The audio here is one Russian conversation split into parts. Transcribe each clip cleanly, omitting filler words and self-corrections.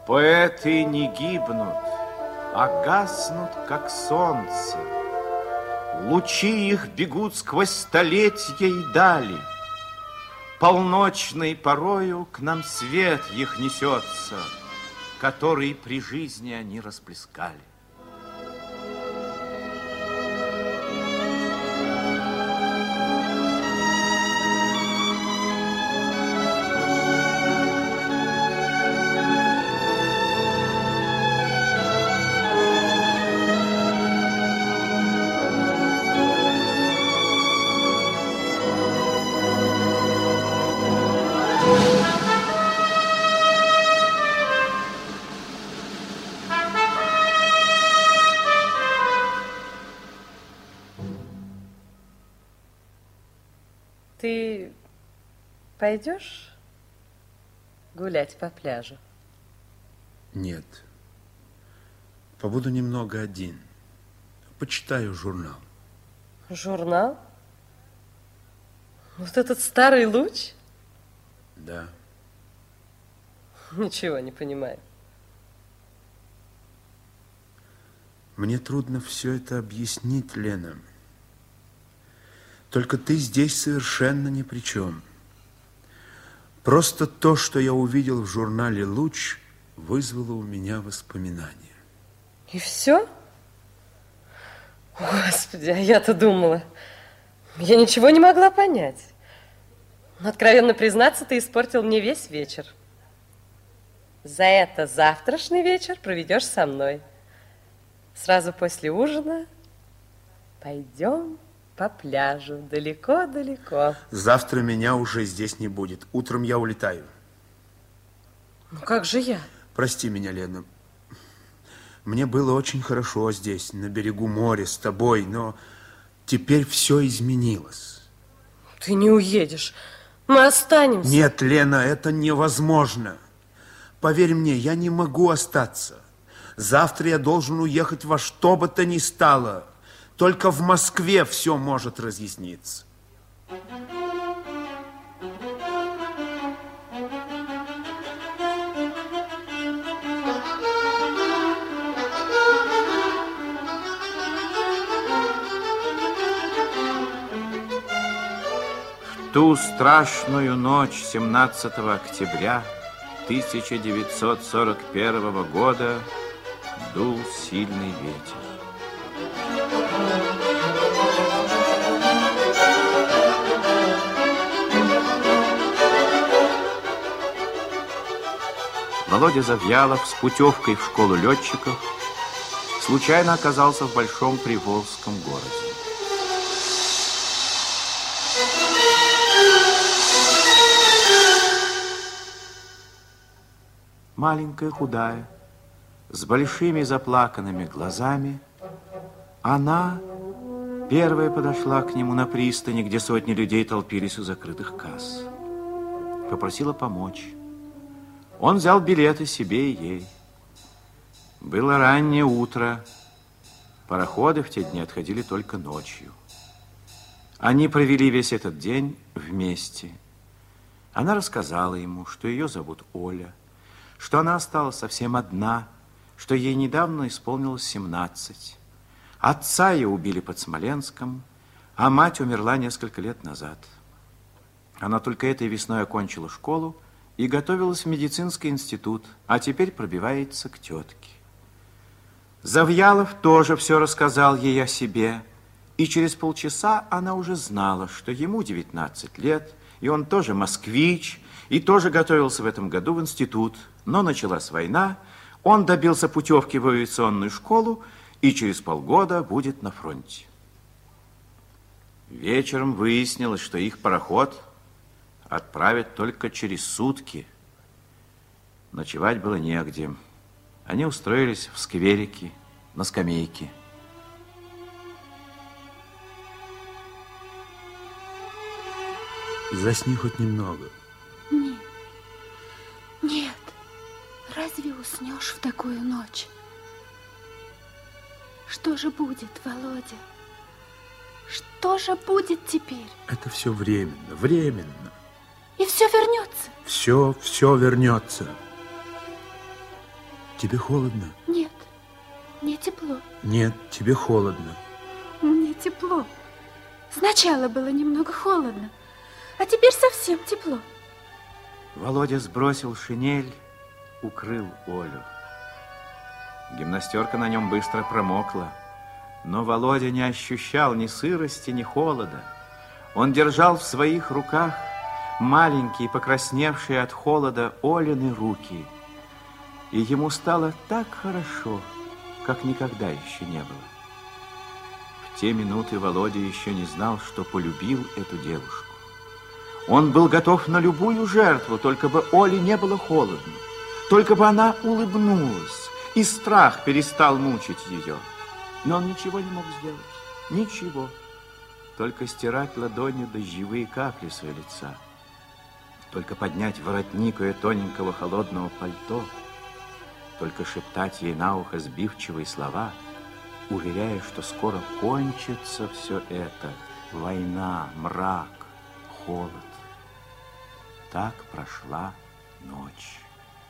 Поэты не гибнут, а гаснут, как солнце. Лучи их бегут сквозь столетия и дали. Полночной порою к нам свет их несется, который при жизни они расплескали. Ты пойдешь гулять по пляжу? Нет. Побуду немного один. Почитаю журнал. Журнал? Вот этот старый луч? Да. Ничего не понимаю. Мне трудно все это объяснить, Лена. Только ты здесь совершенно ни при чем. Просто то, что я увидел в журнале «Луч», вызвало у меня воспоминания. И все? Господи, а я-то думала, я ничего не могла понять. Но, откровенно признаться, ты испортил мне весь вечер. За это завтрашний вечер проведешь со мной. Сразу после ужина пойдем по пляжу, далеко-далеко. Завтра меня уже здесь не будет. Утром я улетаю. Ну как же я? Прости меня, Лена. Мне было очень хорошо здесь, на берегу моря, с тобой, но теперь все изменилось. Ты не уедешь. Мы останемся. Нет, Лена, это невозможно. Поверь мне, я не могу остаться. Завтра я должен уехать во что бы то ни стало. Только в Москве все может разъясниться. В ту страшную ночь 17 октября 1941 года дул сильный ветер. Володя Завьялов с путевкой в школу летчиков случайно оказался в большом приволжском городе. Маленькая, худая, с большими заплаканными глазами, она первая подошла к нему на пристани, где сотни людей толпились у закрытых касс. Попросила помочь. Он взял билеты себе и ей. Было раннее утро. Пароходы в те дни отходили только ночью. Они провели весь этот день вместе. Она рассказала ему, что ее зовут Оля, что она осталась совсем одна, что ей недавно исполнилось 17. Отца ее убили под Смоленском, а мать умерла несколько лет назад. Она только этой весной окончила школу и готовилась в медицинский институт, а теперь пробивается к тетке. Завьялов тоже все рассказал ей о себе, и через полчаса она уже знала, что ему 19 лет, и он тоже москвич, и тоже готовился в этом году в институт. Но началась война, он добился путевки в авиационную школу и через полгода будет на фронте. Вечером выяснилось, что их пароход отправят только через сутки. Ночевать было негде. Они устроились в скверике, на скамейке. Засни хоть немного. Нет. Нет. Разве уснешь в такую ночь? Что же будет, Володя? Что же будет теперь? Это все временно, временно. И все вернется? Все вернется. Тебе холодно? Нет, мне тепло. Нет, тебе холодно. Мне тепло. Сначала было немного холодно, а теперь совсем тепло. Володя сбросил шинель, укрыл Олю. Гимнастерка на нем быстро промокла, но Володя не ощущал ни сырости, ни холода. Он держал в своих руках маленькие, покрасневшие от холода Олины руки, и ему стало так хорошо, как никогда еще не было. В те минуты Володя еще не знал, что полюбил эту девушку. Он был готов на любую жертву, только бы Оле не было холодно, только бы она улыбнулась, и страх перестал мучить ее. Но он ничего не мог сделать, ничего, только стирать ладонью дождевые капли с ее лица, только поднять воротник ее тоненького холодного пальто, только шептать ей на ухо сбивчивые слова, уверяя, что скоро кончится все это, война, мрак, холод. Так прошла ночь.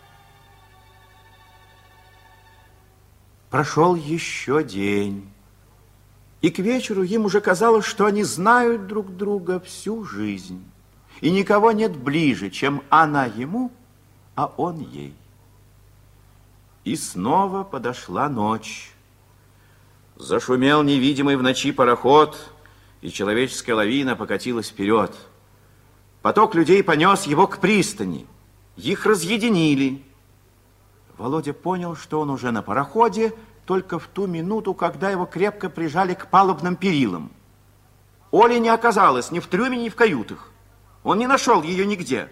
Прошел еще день, и к вечеру им уже казалось, что они знают друг друга всю жизнь, и никого нет ближе, чем она ему, а он ей. И снова подошла ночь. Зашумел невидимый в ночи пароход, и человеческая лавина покатилась вперед. Поток людей понес его к пристани. Их разъединили. Володя понял, что он уже на пароходе, только в ту минуту, когда его крепко прижали к палубным перилам. Оли не оказалось ни в трюме, ни в каютах. Он не нашел ее нигде.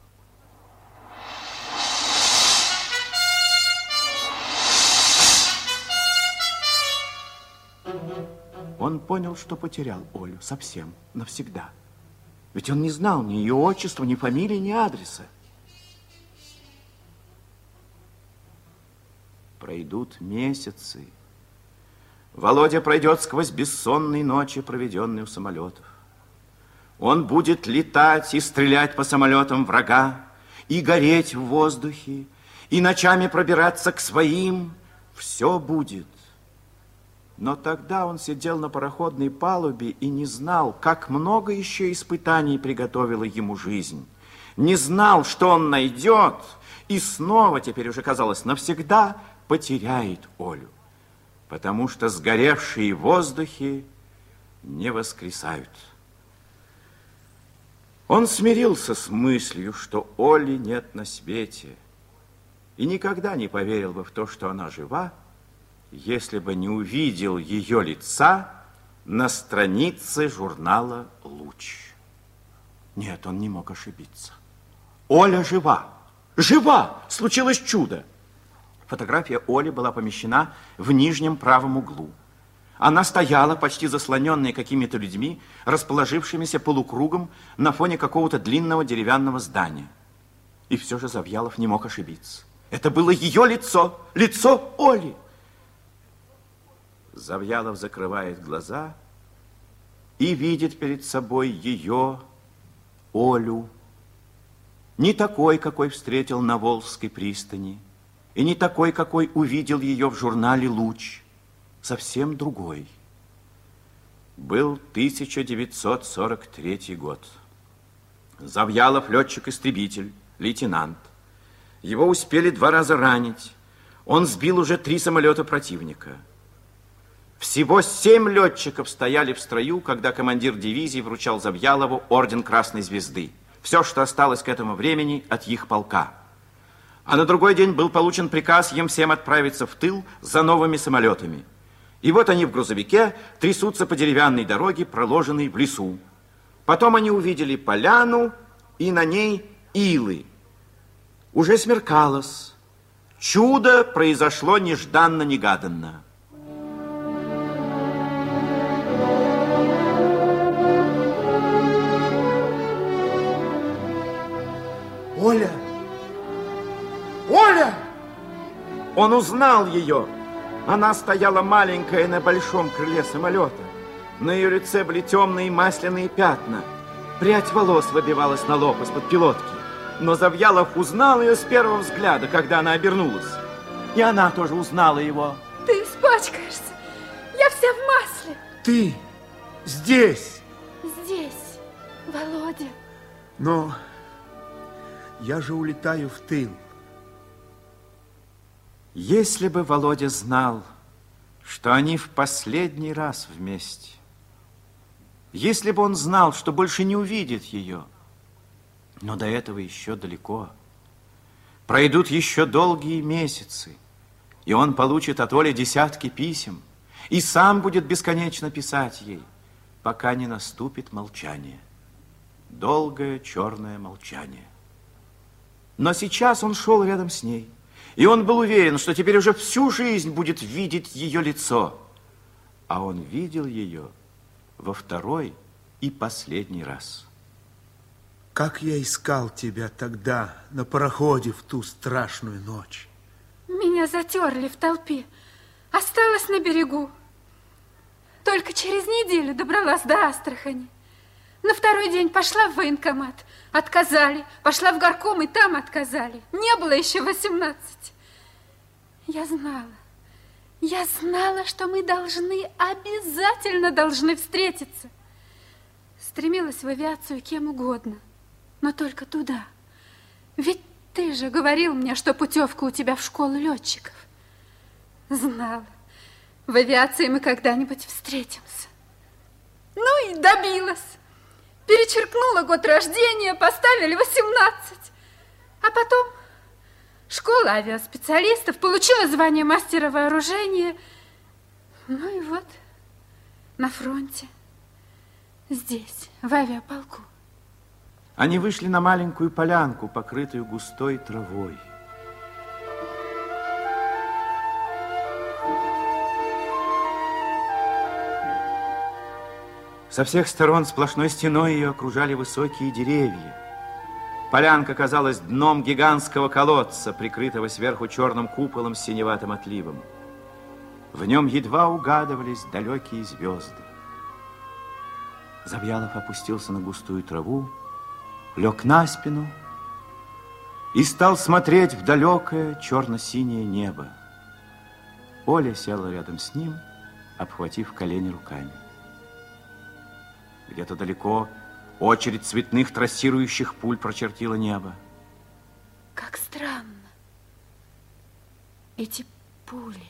Он понял, что потерял Олю совсем, навсегда. Ведь он не знал ни ее отчества, ни фамилии, ни адреса. Пройдут месяцы. Володя пройдет сквозь бессонные ночи, проведенные у самолетов. Он будет летать и стрелять по самолетам врага, и гореть в воздухе, и ночами пробираться к своим. Все будет. Но тогда он сидел на пароходной палубе и не знал, как много еще испытаний приготовила ему жизнь. Не знал, что он найдет, и снова, теперь уже казалось, навсегда потеряет Олю, потому что сгоревшие в воздухе не воскресают. Он смирился с мыслью, что Оли нет на свете, и никогда не поверил бы в то, что она жива, если бы не увидел ее лица на странице журнала «Луч». Нет, он не мог ошибиться. Оля жива! Жива! Случилось чудо! Фотография Оли была помещена в нижнем правом углу. Она стояла, почти заслоненная какими-то людьми, расположившимися полукругом на фоне какого-то длинного деревянного здания. И все же Завьялов не мог ошибиться. Это было ее лицо, лицо Оли. Завьялов закрывает глаза и видит перед собой ее, Олю. Не такой, какой встретил на Волжской пристани, и не такой, какой увидел ее в журнале «Луч». Совсем другой. Был 1943 год. Завьялов летчик-истребитель, лейтенант. Его успели 2 раза ранить. Он сбил уже 3 самолета противника. Всего 7 летчиков стояли в строю, когда командир дивизии вручал Завьялову орден Красной Звезды. Все, что осталось к этому времени от их полка. А на другой день был получен приказ им всем отправиться в тыл за новыми самолетами. И вот они в грузовике трясутся по деревянной дороге, проложенной в лесу. Потом они увидели поляну, и на ней илы. Уже смеркалось. Чудо произошло нежданно-негаданно. Оля! Оля! Он узнал ее. Она стояла маленькая на большом крыле самолета. На ее лице были темные масляные пятна. Прядь волос выбивалась на лоб из-под пилотки. Но Завьялов узнал ее с первого взгляда, когда она обернулась. И она тоже узнала его. Ты испачкаешься. Я вся в масле. Ты здесь. Здесь, Володя. Но я же улетаю в тыл. Если бы Володя знал, что они в последний раз вместе, если бы он знал, что больше не увидит ее, но до этого еще далеко, пройдут еще долгие месяцы, и он получит от Оли десятки писем, и сам будет бесконечно писать ей, пока не наступит молчание. Долгое черное молчание. Но сейчас он шел рядом с ней, и он был уверен, что теперь уже всю жизнь будет видеть ее лицо. А он видел ее во второй и последний раз. Как я искал тебя тогда на пароходе в ту страшную ночь. Меня затерли в толпе. Осталась на берегу. Только через неделю добралась до Астрахани. На второй день пошла в военкомат. Отказали. Пошла в горком, и там отказали. Не было еще 18. Я знала, что мы обязательно должны встретиться. Стремилась в авиацию кем угодно, но только туда. Ведь ты же говорил мне, что путевка у тебя в школу летчиков. Знала. В авиации мы когда-нибудь встретимся. Ну и добилась. Перечеркнула год рождения, поставили 18. А потом школа авиаспециалистов, получила звание мастера вооружения. Ну и вот, на фронте, здесь, в авиаполку. Они вышли на маленькую полянку, покрытую густой травой. Со всех сторон сплошной стеной ее окружали высокие деревья. Полянка казалась дном гигантского колодца, прикрытого сверху черным куполом с синеватым отливом. В нем едва угадывались далекие звезды. Завьялов опустился на густую траву, лег на спину и стал смотреть в далекое черно-синее небо. Оля села рядом с ним, обхватив колени руками. Где-то далеко очередь цветных трассирующих пуль прочертила небо. Как странно. Эти пули.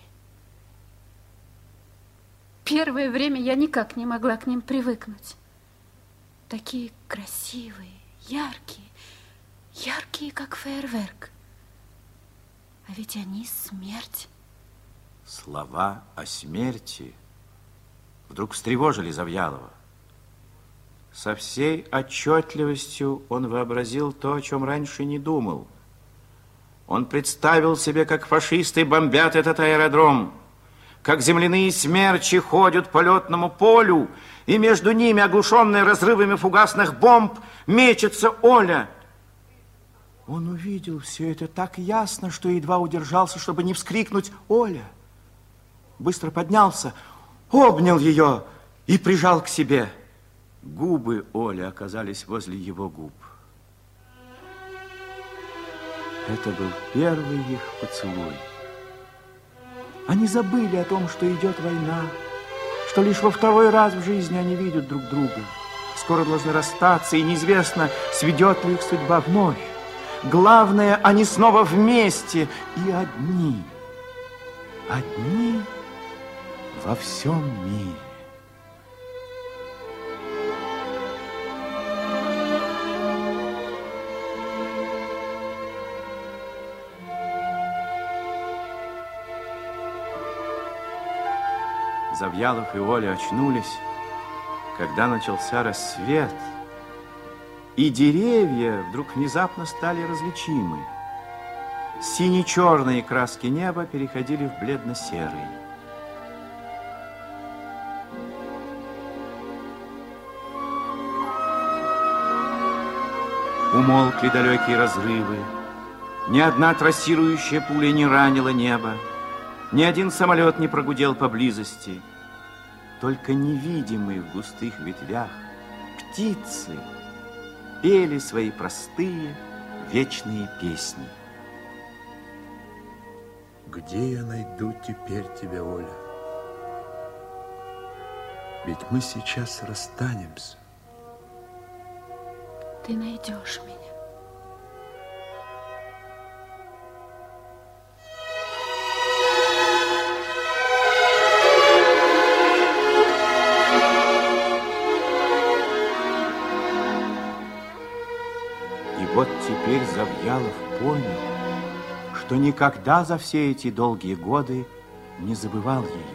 Первое время я никак не могла к ним привыкнуть. Такие красивые, яркие, как фейерверк. А ведь они смерть. Слова о смерти вдруг встревожили Завьялова. Со всей отчетливостью он вообразил то, о чем раньше не думал. Он представил себе, как фашисты бомбят этот аэродром, как земляные смерчи ходят по летному полю, и между ними, оглушенная разрывами фугасных бомб, мечется Оля. Он увидел все это так ясно, что едва удержался, чтобы не вскрикнуть «Оля!». Быстро поднялся, обнял ее и прижал к себе. Губы Оли оказались возле его губ. Это был первый их поцелуй. Они забыли о том, что идет война, что лишь во второй раз в жизни они видят друг друга. Скоро должны расстаться, и неизвестно, сведет ли их судьба вновь. Главное, они снова вместе и одни. Одни во всем мире. Завьялов и Оля очнулись, когда начался рассвет, и деревья вдруг внезапно стали различимы. Сине-черные краски неба переходили в бледно-серые. Умолкли далекие разрывы. Ни одна трассирующая пуля не ранила небо. Ни один самолет не прогудел поблизости. Только невидимые в густых ветвях птицы пели свои простые вечные песни. Где я найду теперь тебя, Оля? Ведь мы сейчас расстанемся. Ты найдешь меня. И вот теперь Завьялов понял, что никогда за все эти долгие годы не забывал ее.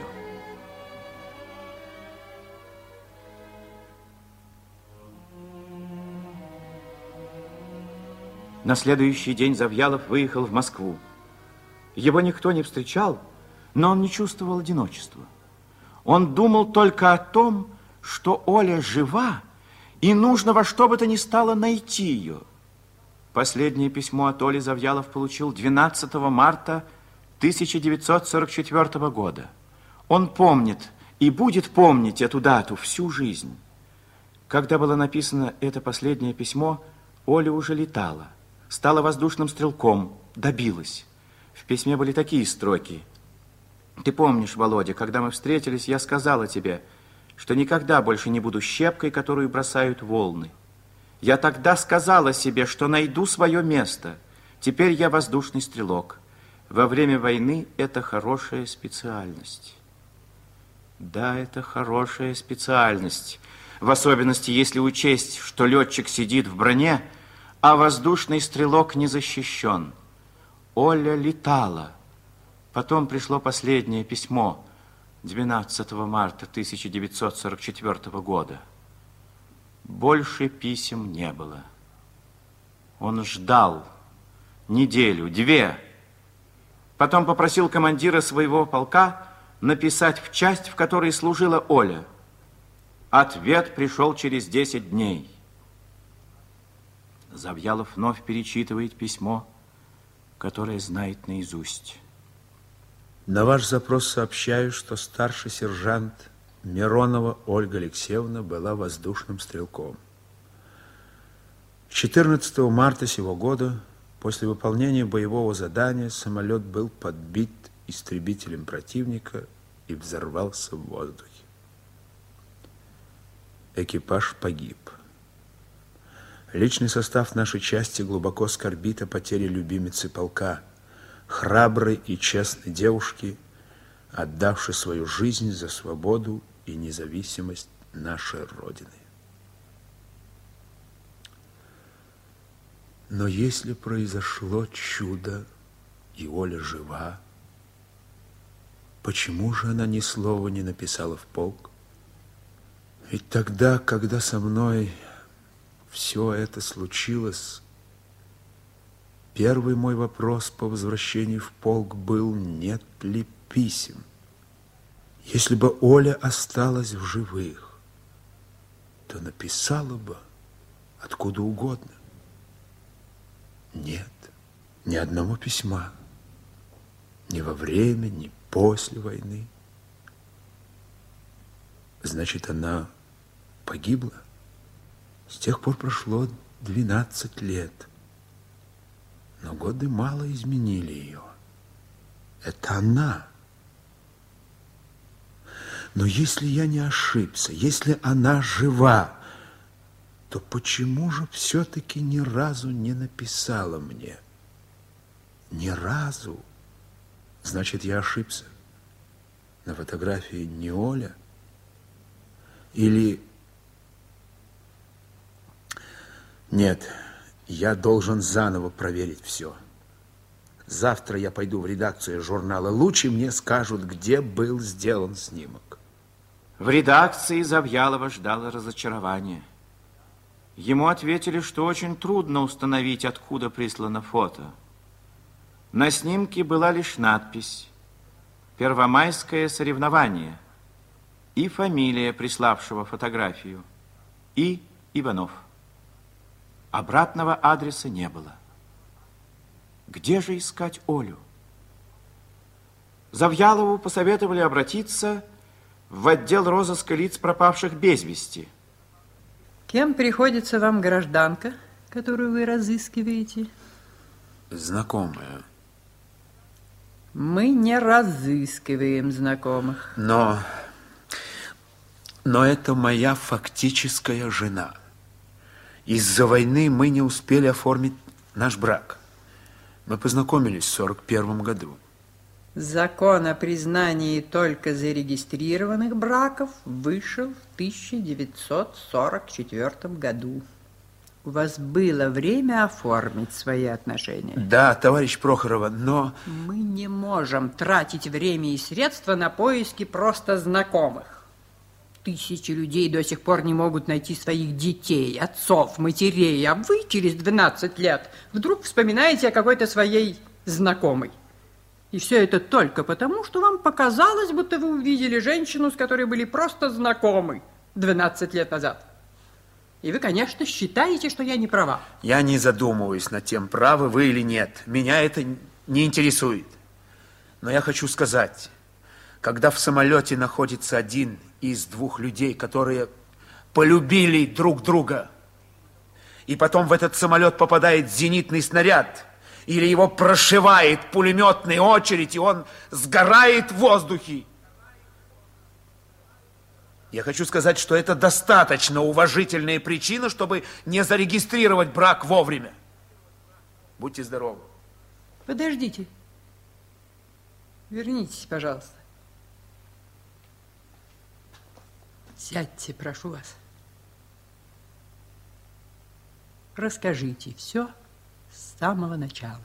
На следующий день Завьялов выехал в Москву. Его никто не встречал, но он не чувствовал одиночества. Он думал только о том, что Оля жива, и нужно во что бы то ни стало найти ее. Последнее письмо от Оли Завьялов получил 12 марта 1944 года. Он помнит и будет помнить эту дату всю жизнь. Когда было написано это последнее письмо, Оля уже летала, стала воздушным стрелком, добилась. В письме были такие строки. Ты помнишь, Володя, когда мы встретились, я сказала тебе, что никогда больше не буду щепкой, которую бросают волны. Я тогда сказала себе, что найду свое место. Теперь я воздушный стрелок. Во время войны это хорошая специальность. Да, это хорошая специальность. В особенности, если учесть, что летчик сидит в броне, а воздушный стрелок не защищен. Оля летала. Потом пришло последнее письмо 12 марта 1944 года. Больше писем не было. Он ждал неделю, две. Потом попросил командира своего полка написать в часть, в которой служила Оля. Ответ пришел через 10 дней. Завьялов вновь перечитывает письмо, которое знает наизусть. На ваш запрос сообщаю, что старший сержант Миронова Ольга Алексеевна была воздушным стрелком. 14 марта сего года, после выполнения боевого задания, самолет был подбит истребителем противника и взорвался в воздухе. Экипаж погиб. Личный состав нашей части глубоко скорбит о потере любимицы полка, храброй и честной девушки, отдавшей свою жизнь за свободу и независимость нашей Родины. Но если произошло чудо, и Оля жива, почему же она ни слова не написала в полк? Ведь тогда, когда со мной все это случилось, первый мой вопрос по возвращении в полк был, нет ли писем. Если бы Оля осталась в живых, то написала бы откуда угодно. Нет, ни одного письма, ни во время, ни после войны. Значит, она погибла? С тех пор прошло 12 лет. Но годы мало изменили ее. Это она. Но если я не ошибся, если она жива, то почему же все-таки ни разу не написала мне? Ни разу. Значит, я ошибся. На фотографии не Оля. Или... Нет, я должен заново проверить все. Завтра я пойду в редакцию журнала «Луч», и мне скажут, где был сделан снимок. В редакции Завьялова ждало разочарование. Ему ответили, что очень трудно установить, откуда прислано фото. На снимке была лишь надпись «Первомайское соревнование» и фамилия приславшего фотографию И. Иванов. Обратного адреса не было. Где же искать Олю? Завьялову посоветовали обратиться в отдел розыска лиц, пропавших без вести. Кем приходится вам гражданка, которую вы разыскиваете? Знакомая. Мы не разыскиваем знакомых. Но это моя фактическая жена. Из-за войны мы не успели оформить наш брак. Мы познакомились в 1941 году. Закон о признании только зарегистрированных браков вышел в 1944 году. У вас было время оформить свои отношения? Да, товарищ Прохорова, но... Мы не можем тратить время и средства на поиски просто знакомых. Тысячи людей до сих пор не могут найти своих детей, отцов, матерей, а вы через 12 лет вдруг вспоминаете о какой-то своей знакомой. И все это только потому, что вам показалось, будто вы увидели женщину, с которой были просто знакомы 12 лет назад. И вы, конечно, считаете, что я не права. Я не задумываюсь над тем, правы вы или нет. Меня это не интересует. Но я хочу сказать, когда в самолете находится один из двух людей, которые полюбили друг друга, и потом в этот самолет попадает зенитный снаряд, или его прошивает пулеметная очередь, и он сгорает в воздухе. Я хочу сказать, что это достаточно уважительная причина, чтобы не зарегистрировать брак вовремя. Будьте здоровы. Подождите. Вернитесь, пожалуйста. Сядьте, прошу вас. Расскажите все с самого начала.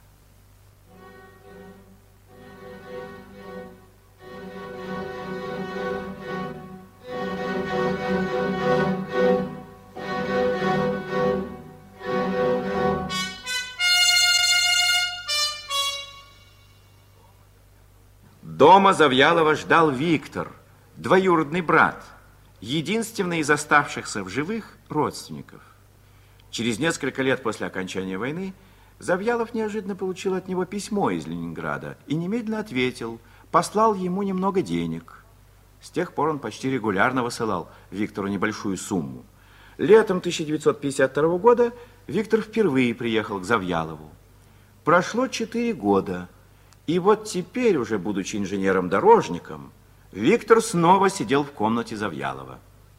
Дома Завьялова ждал Виктор, двоюродный брат, единственный из оставшихся в живых родственников. Через несколько лет после окончания войны Завьялов неожиданно получил от него письмо из Ленинграда и немедленно ответил, послал ему немного денег. С тех пор он почти регулярно высылал Виктору небольшую сумму. Летом 1952 года Виктор впервые приехал к Завьялову. Прошло 4 года, и вот теперь, уже будучи инженером-дорожником, Виктор снова сидел в комнате Завьялова.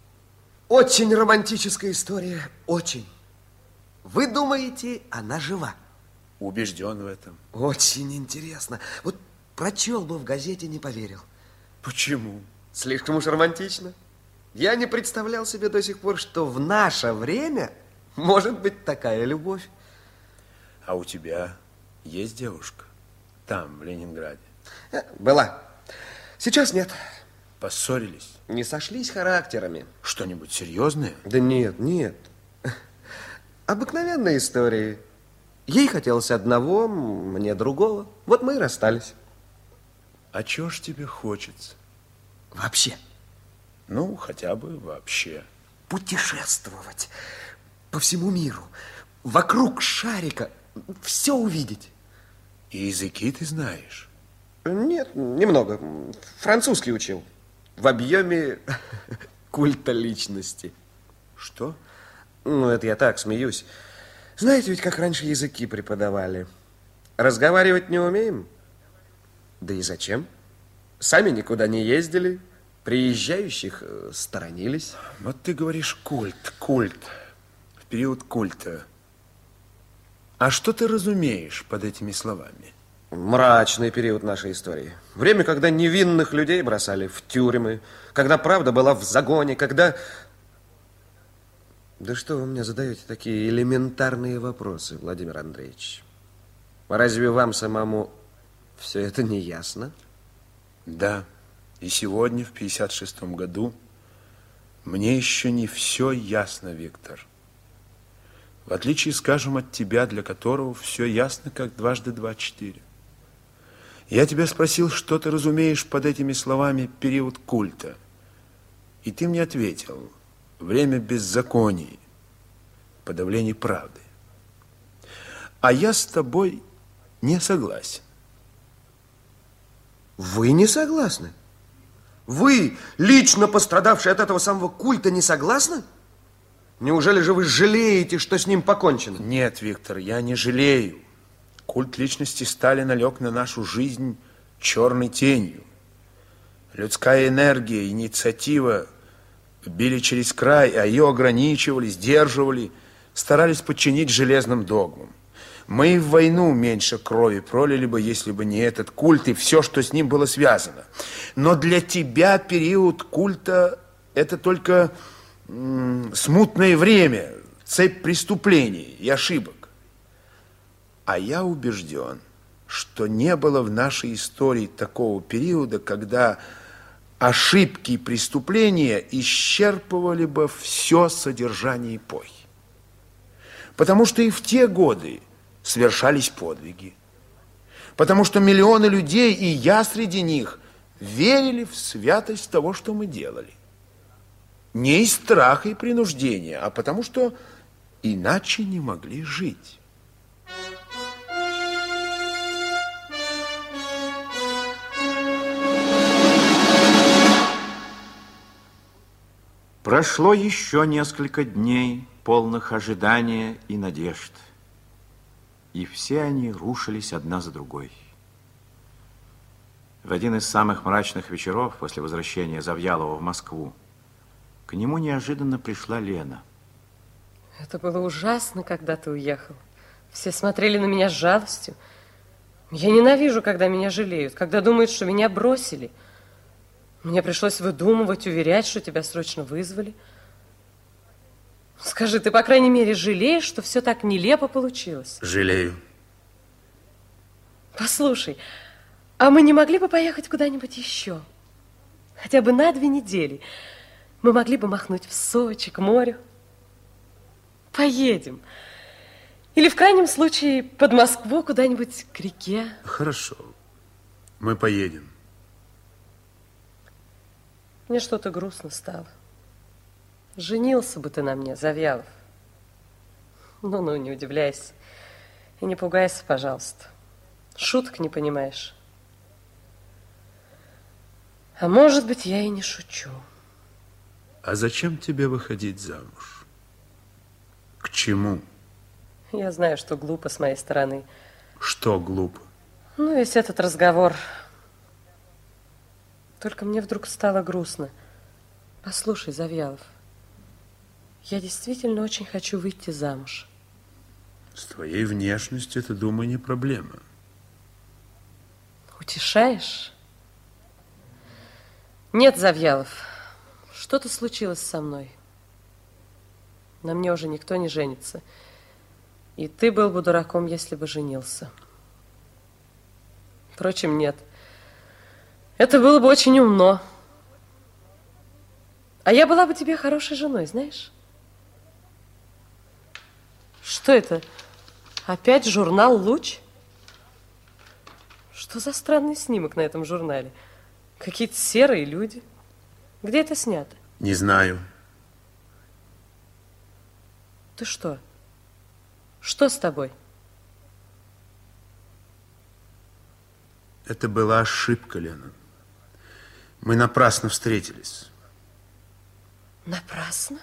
Очень романтическая история, очень. Вы думаете, она жива? Убежден в этом. Очень интересно. Вот прочел бы в газете, не поверил. Почему? Слишком уж романтично. Я не представлял себе до сих пор, что в наше время может быть такая любовь. А у тебя есть девушка? Там, в Ленинграде. Была. Сейчас нет. Поссорились? Не сошлись характерами. Что-нибудь серьезное? Да нет, нет. Обыкновенные истории. Ей хотелось одного, мне другого. Вот мы и расстались. А чего ж тебе хочется? Вообще. Ну, хотя бы вообще. Путешествовать по всему миру, вокруг шарика, все увидеть. И языки ты знаешь? Нет, немного. Французский учил. В объеме культа личности. Что? Ну, это я так смеюсь. Знаете, ведь как раньше языки преподавали. Разговаривать не умеем? Да и зачем? Сами никуда не ездили. Приезжающих сторонились. Вот ты говоришь культ. В период культа. А что ты разумеешь под этими словами? Мрачный период нашей истории. Время, когда невинных людей бросали в тюрьмы, когда правда была в загоне, когда... Да что вы мне задаете такие элементарные вопросы, Владимир Андреевич? Разве вам самому все это не ясно? Да. И сегодня, в 1956 году, мне еще не все ясно, Виктор. В отличие, скажем, от тебя, для которого все ясно, как 2 × 2 = 4. Я тебя спросил, что ты разумеешь под этими словами «период культа». И ты мне ответил: время беззаконий, подавление правды. А я с тобой не согласен. Вы не согласны? Вы, лично пострадавший от этого самого культа, не согласны? Неужели же вы жалеете, что с ним покончено? Нет, Виктор, я не жалею. Культ личности Сталина лег на нашу жизнь черной тенью. Людская энергия, инициатива били через край, а ее ограничивали, сдерживали, старались подчинить железным догмам. Мы и в войну меньше крови пролили бы, если бы не этот культ и все, что с ним было связано. Но для тебя период культа – это только смутное время, цепь преступлений и ошибок. А я убежден, что не было в нашей истории такого периода, когда ошибки и преступления исчерпывали бы все содержание эпохи. Потому что и в те годы совершались подвиги. Потому что миллионы людей, и я среди них, верили в святость того, что мы делали. Не из страха и принуждения, а потому что иначе не могли жить. Прошло еще несколько дней, полных ожидания и надежд. И все они рушились одна за другой. В один из самых мрачных вечеров после возвращения Завьялова в Москву к нему неожиданно пришла Лена. Это было ужасно, когда ты уехал. Все смотрели на меня с жалостью. Я ненавижу, когда меня жалеют, когда думают, что меня бросили. Мне пришлось выдумывать, уверять, что тебя срочно вызвали. Скажи, ты, по крайней мере, жалеешь, что все так нелепо получилось? Жалею. Послушай, а мы не могли бы поехать куда-нибудь еще? Хотя бы на 2 недели. Мы могли бы махнуть в Сочи, к морю. Поедем. Или, в крайнем случае, под Москву куда-нибудь к реке. Хорошо. Мы поедем. Мне что-то грустно стало. Женился бы ты на мне, Завьялов. Ну-ну, не удивляйся. И не пугайся, пожалуйста. Шуток не понимаешь. А может быть, я и не шучу. А зачем тебе выходить замуж? К чему? Я знаю, что глупо с моей стороны. Что глупо? Ну, весь этот разговор. Только мне вдруг стало грустно. Послушай, Завьялов, я действительно очень хочу выйти замуж. С твоей внешностью это, думаю, не проблема. Утешаешь? Нет, Завьялов, что-то случилось со мной. На мне уже никто не женится. И ты был бы дураком, если бы женился. Впрочем, нет. Это было бы очень умно. А я была бы тебе хорошей женой, знаешь? Что это? Опять журнал «Луч»? Что за странный снимок на этом журнале? Какие-то серые люди. Где это снято? Не знаю. Ты что? Что с тобой? Это была ошибка, Лена. Мы напрасно встретились. Напрасно?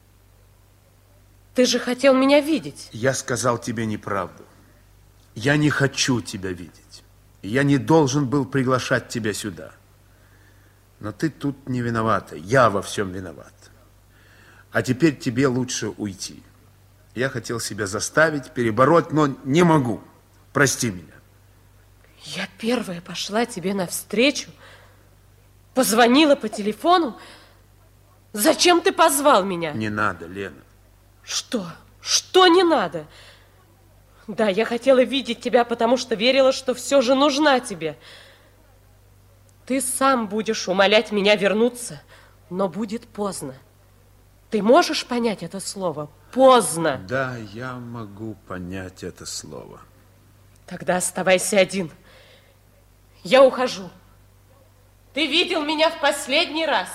Ты же хотел меня видеть. Я сказал тебе неправду. Я не хочу тебя видеть. Я не должен был приглашать тебя сюда. Но ты тут не виновата. Я во всем виноват. А теперь тебе лучше уйти. Я хотел себя заставить, перебороть, но не могу. Прости меня. Я первая пошла тебе навстречу, позвонила по телефону. Зачем ты позвал меня? Не надо, Лена. Что? Что не надо? Да, я хотела видеть тебя, потому что верила, что все же нужна тебе. Ты сам будешь умолять меня вернуться, но будет поздно. Ты можешь понять это слово? Поздно. Да, я могу понять это слово. Тогда оставайся один. Я ухожу. Ты видел меня в последний раз.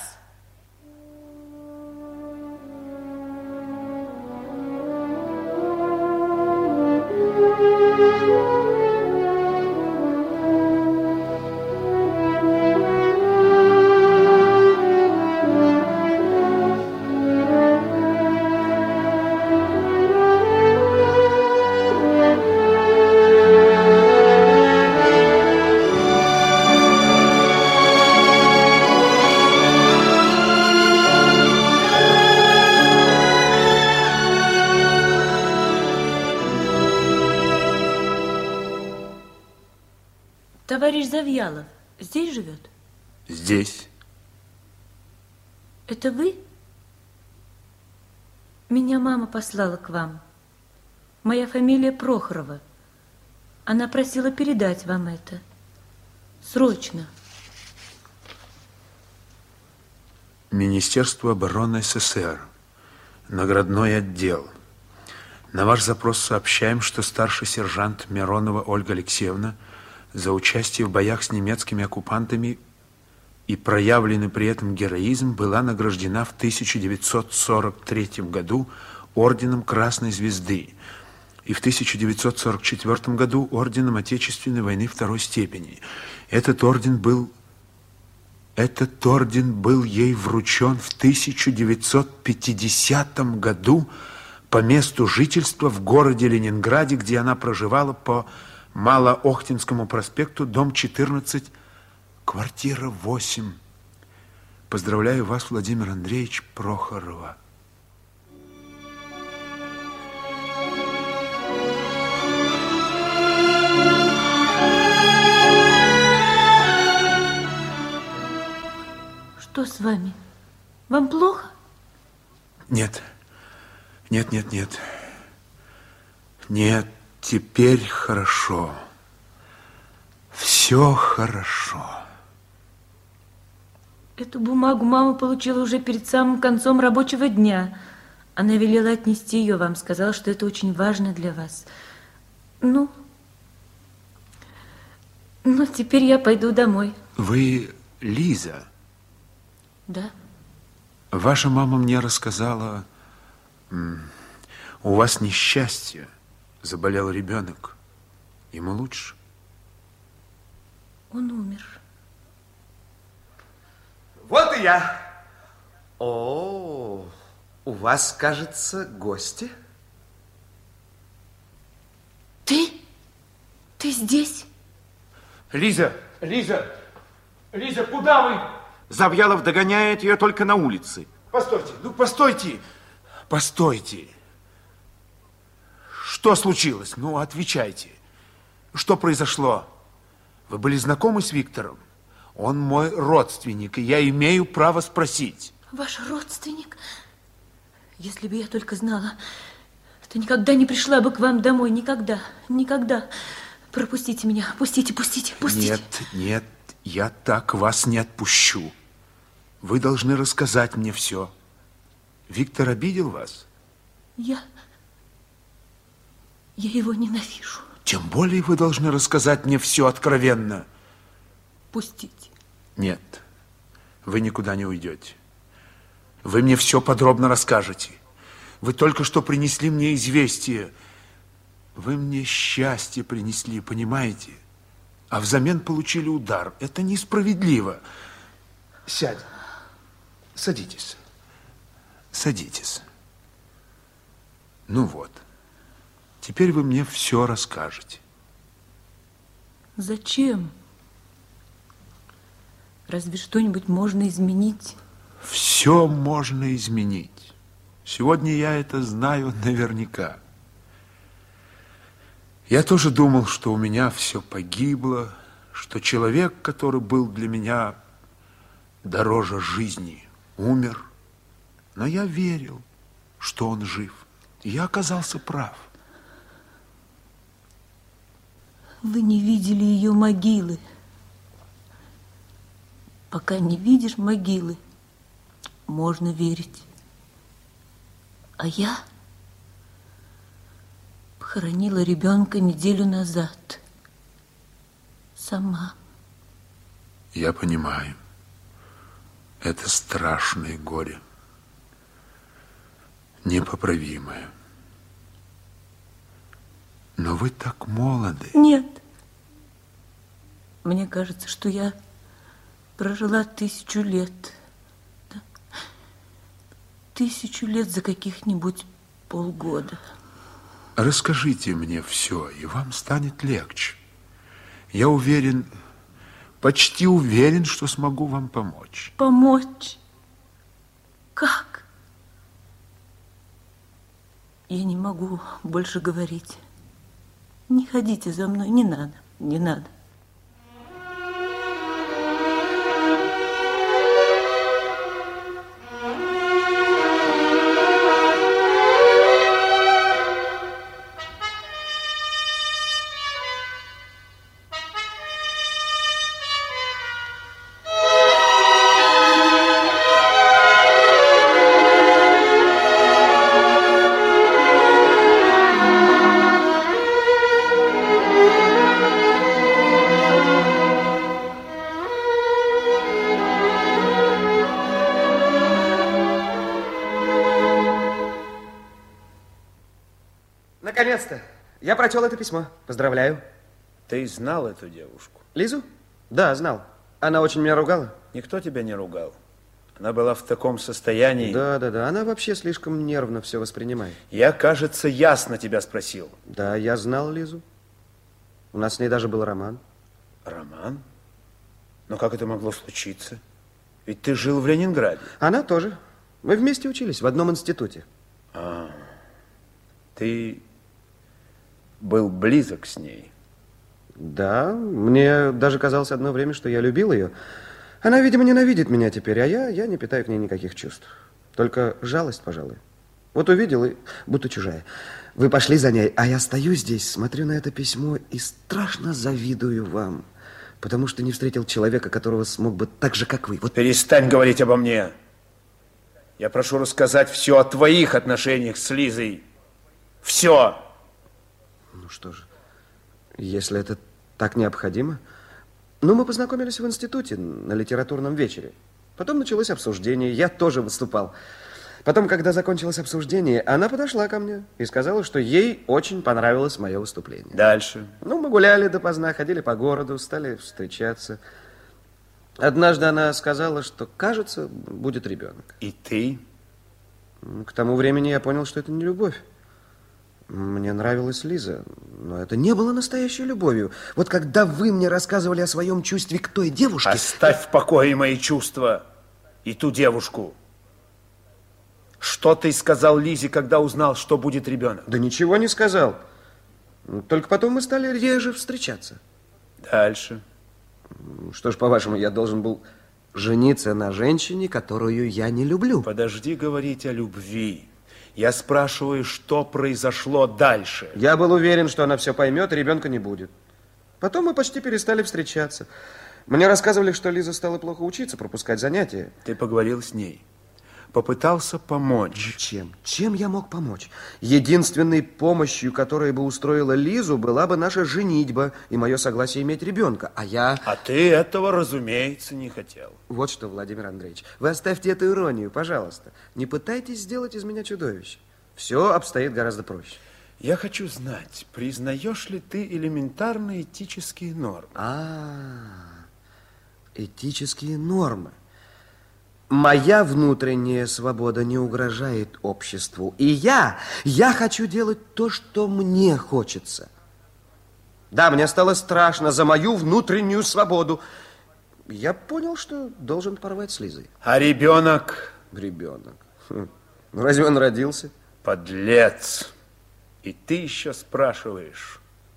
товарищ Завьялов здесь живет? Здесь. Это вы? Меня мама послала к вам. Моя фамилия Прохорова. Она просила передать вам это. Срочно. Министерство обороны СССР. Наградной отдел. На ваш запрос сообщаем, что старший сержант Миронова Ольга Алексеевна за участие в боях с немецкими оккупантами и проявленный при этом героизм была награждена в 1943 году орденом Красной Звезды и в 1944 году орденом Отечественной войны второй степени. Этот орден был ей вручен в 1950 году по месту жительства в городе Ленинграде, где она проживала по Малоохтинскому проспекту, дом 14, квартира 8. Поздравляю вас, Владимир Андреевич Прохорова. Что с вами? Вам плохо? Нет. Нет. Нет, теперь хорошо. Все хорошо. Эту бумагу мама получила уже перед самым концом рабочего дня. Она велела отнести ее вам, сказала, что это очень важно для вас. Ну, теперь я пойду домой. Вы Лиза? Да. Ваша мама мне рассказала, у вас несчастье, заболел ребенок. Ему лучше? Он умер. Вот и я. О, у вас, кажется, гости. Ты здесь? Лиза, куда вы? Завьялов догоняет ее только на улице. Постойте. Что случилось? Ну, отвечайте. Что произошло? Вы были знакомы с Виктором? Он мой родственник, и я имею право спросить. Ваш родственник? Если бы я только знала, то никогда не пришла бы к вам домой. Никогда. Пропустите меня. Пустите. Нет, я так вас не отпущу. Вы должны рассказать мне все. Виктор обидел вас? Я его ненавижу. Тем более вы должны рассказать мне все откровенно. Пустите. Нет, вы никуда не уйдете. Вы мне все подробно расскажете. Вы только что принесли мне известие. Вы мне счастье принесли, понимаете? А взамен получили удар. Это несправедливо. Садитесь. Ну вот. Теперь вы мне все расскажете. Зачем? Разве что-нибудь можно изменить? Все можно изменить. Сегодня я это знаю наверняка. Я тоже думал, что у меня все погибло, что человек, который был для меня дороже жизни, умер. Но я верил, что он жив. И я оказался прав. Вы не видели ее могилы. Пока не видишь могилы, можно верить. А я похоронила ребенка неделю назад. Сама. Я понимаю. Это страшное горе. Непоправимое. Но вы так молоды. Нет. Мне кажется, что я прожила 1000 лет. Да? 1000 лет за каких-нибудь полгода. Расскажите мне все, и вам станет легче. Я уверен, почти уверен, что смогу вам помочь. Помочь? Как? Я не могу больше говорить. Не ходите за мной, не надо. Наконец-то. Я прочел это письмо. Поздравляю. Ты знал эту девушку? Лизу? Да, знал. Она очень меня ругала. Никто тебя не ругал. Она была в таком состоянии. Да. Она вообще слишком нервно все воспринимает. Я, кажется, ясно тебя спросил. Да, я знал Лизу. У нас с ней даже был роман. Роман? Но как это могло случиться? Ведь ты жил в Ленинграде. Она тоже. Мы вместе учились в одном институте. Ты был близок с ней? Да, мне даже казалось одно время, что я любил ее. Она, видимо, ненавидит меня теперь, а я не питаю к ней никаких чувств. Только жалость, пожалуй. Вот увидел и будто чужая. Вы пошли за ней, а я стою здесь, смотрю на это письмо и страшно завидую вам. Потому что не встретил человека, которого смог бы так же, как вы. Вот. Перестань говорить обо мне. Я прошу рассказать все о твоих отношениях с Лизой. Все. Ну что же, если это так необходимо... Ну, мы познакомились в институте на литературном вечере. Потом началось обсуждение, я тоже выступал. Потом, когда закончилось обсуждение, она подошла ко мне и сказала, что ей очень понравилось мое выступление. Дальше? Ну, мы гуляли допоздна, ходили по городу, стали встречаться. Однажды она сказала, что, кажется, будет ребенок. И ты? К тому времени я понял, что это не любовь. Мне нравилась Лиза, но это не было настоящей любовью. Вот когда вы мне рассказывали о своем чувстве к той девушке... Оставь в покое мои чувства и ту девушку. Что ты сказал Лизе, когда узнал, что будет ребенок? Да ничего не сказал. Только потом мы стали реже встречаться. Дальше? Что ж, по-вашему, я должен был жениться на женщине, которую я не люблю? Подожди говорить о любви. Я спрашиваю, что произошло дальше. Я был уверен, что она все поймет, и ребенка не будет. Потом мы почти перестали встречаться. Мне рассказывали, что Лиза стала плохо учиться, пропускать занятия. Ты поговорил с ней? Попытался помочь? Чем? Чем я мог помочь? Единственной помощью, которая бы устроила Лизу, была бы наша женитьба и мое согласие иметь ребенка. А ты этого, разумеется, не хотел. Вот что, Владимир Андреевич, вы оставьте эту иронию, пожалуйста. Не пытайтесь сделать из меня чудовище. Все обстоит гораздо проще. Я хочу знать, признаешь ли ты элементарные этические нормы? Этические нормы. Моя внутренняя свобода не угрожает обществу. И я хочу делать то, что мне хочется. Да, мне стало страшно за мою внутреннюю свободу. Я понял, что должен порвать с Лизой. А ребенок? Ребенок. Разве он родился? Подлец. И ты еще спрашиваешь.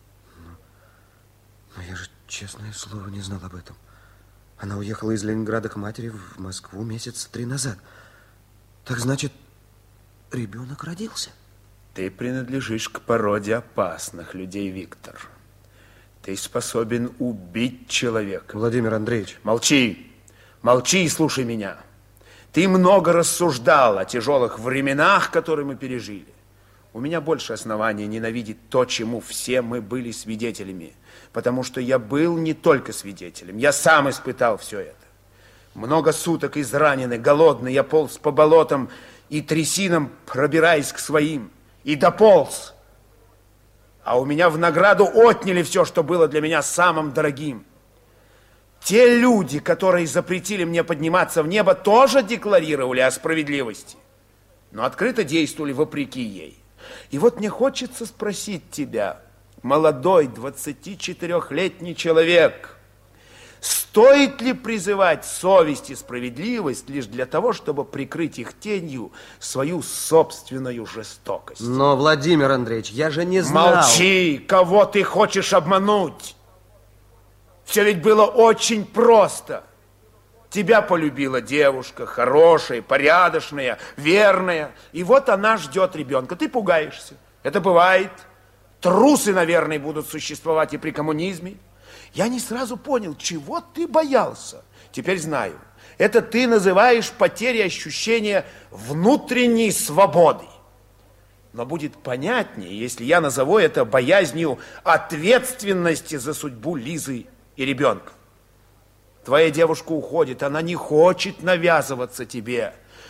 Но я же, честное слово, не знал об этом. Она уехала из Ленинграда к матери в Москву месяца 3 назад. Так значит, ребенок родился? Ты принадлежишь к породе опасных людей, Виктор. Ты способен убить человека. Владимир Андреевич. Молчи. Молчи и слушай меня. Ты много рассуждал о тяжелых временах, которые мы пережили. У меня больше оснований ненавидеть то, чему все мы были свидетелями. Потому что я был не только свидетелем, я сам испытал все это. Много суток израненный, голодный, я полз по болотам и трясинам, пробираясь к своим, и дополз. А у меня в награду отняли все, что было для меня самым дорогим. Те люди, которые запретили мне подниматься в небо, тоже декларировали о справедливости, но открыто действовали вопреки ей. И вот мне хочется спросить тебя, молодой 24-летний человек, стоит ли призывать совесть и справедливость лишь для того, чтобы прикрыть их тенью свою собственную жестокость? Но, Владимир Андреевич, я же не знал. Молчи! Кого ты хочешь обмануть? Все ведь было очень просто. Тебя полюбила девушка, хорошая, порядочная, верная. И вот она ждет ребенка. Ты пугаешься. Это бывает. Трусы, наверное, будут существовать и при коммунизме. Я не сразу понял, чего ты боялся. Теперь знаю. Это ты называешь потерей ощущения внутренней свободы. Но будет понятнее, если я назову это боязнью ответственности за судьбу Лизы и ребенка. Твоя девушка уходит, она не хочет навязываться тебе.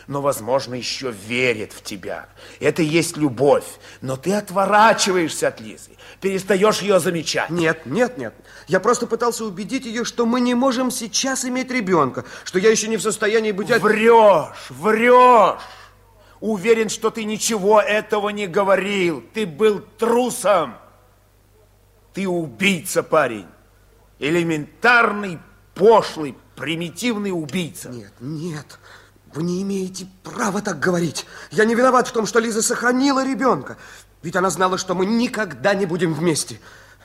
но, возможно, еще верит в тебя. Это и есть любовь. Но ты отворачиваешься от Лизы, перестаешь ее замечать. Нет, нет, нет. Я просто пытался убедить ее, что мы не можем сейчас иметь ребенка, что я еще не в состоянии быть... Врешь, врешь. Уверен, что ты ничего этого не говорил. Ты был трусом. Ты убийца, парень. Элементарный, пошлый, примитивный убийца. Нет, нет. Вы не имеете права так говорить. Я не виноват в том, что Лиза сохранила ребенка. Ведь она знала, что мы никогда не будем вместе.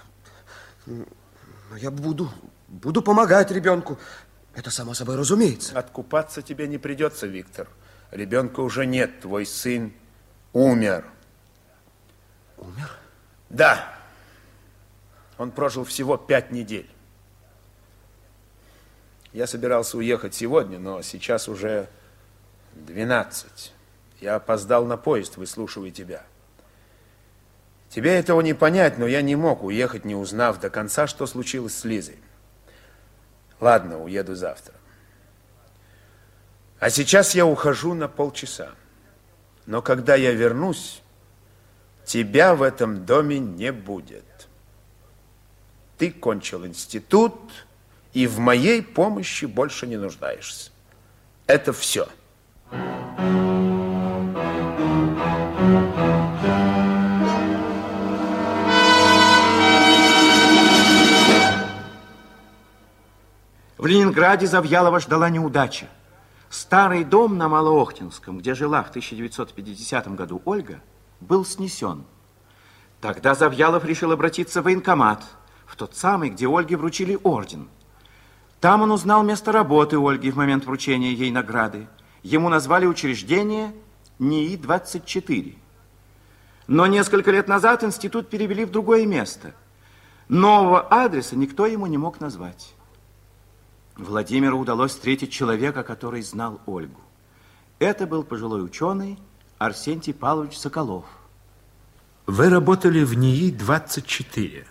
Но я буду помогать ребенку. Это само собой разумеется. Откупаться тебе не придется, Виктор. Ребенка уже нет. Твой сын умер. Умер? Да. Он прожил всего 5 недель. Я собирался уехать сегодня, но сейчас уже 12. Я опоздал на поезд, выслушивая тебя. Тебе этого не понять, но я не мог уехать, не узнав до конца, что случилось с Лизой. Ладно, уеду завтра. А сейчас я ухожу на полчаса. Но когда я вернусь, тебя в этом доме не будет. Ты кончил институт и в моей помощи больше не нуждаешься. Это все. В Ленинграде Завьялова ждала неудача. Старый дом на Малоохтинском, где жила в 1950 году Ольга, был снесен. Тогда Завьялов решил обратиться в военкомат, в тот самый, где Ольге вручили орден. Там он узнал место работы Ольги в момент вручения ей награды. Ему назвали учреждение НИИ-24. Но несколько лет назад институт перевели в другое место. Нового адреса никто ему не мог назвать. Владимиру удалось встретить человека, который знал Ольгу. Это был пожилой ученый Арсентий Павлович Соколов. Вы работали в НИИ-24?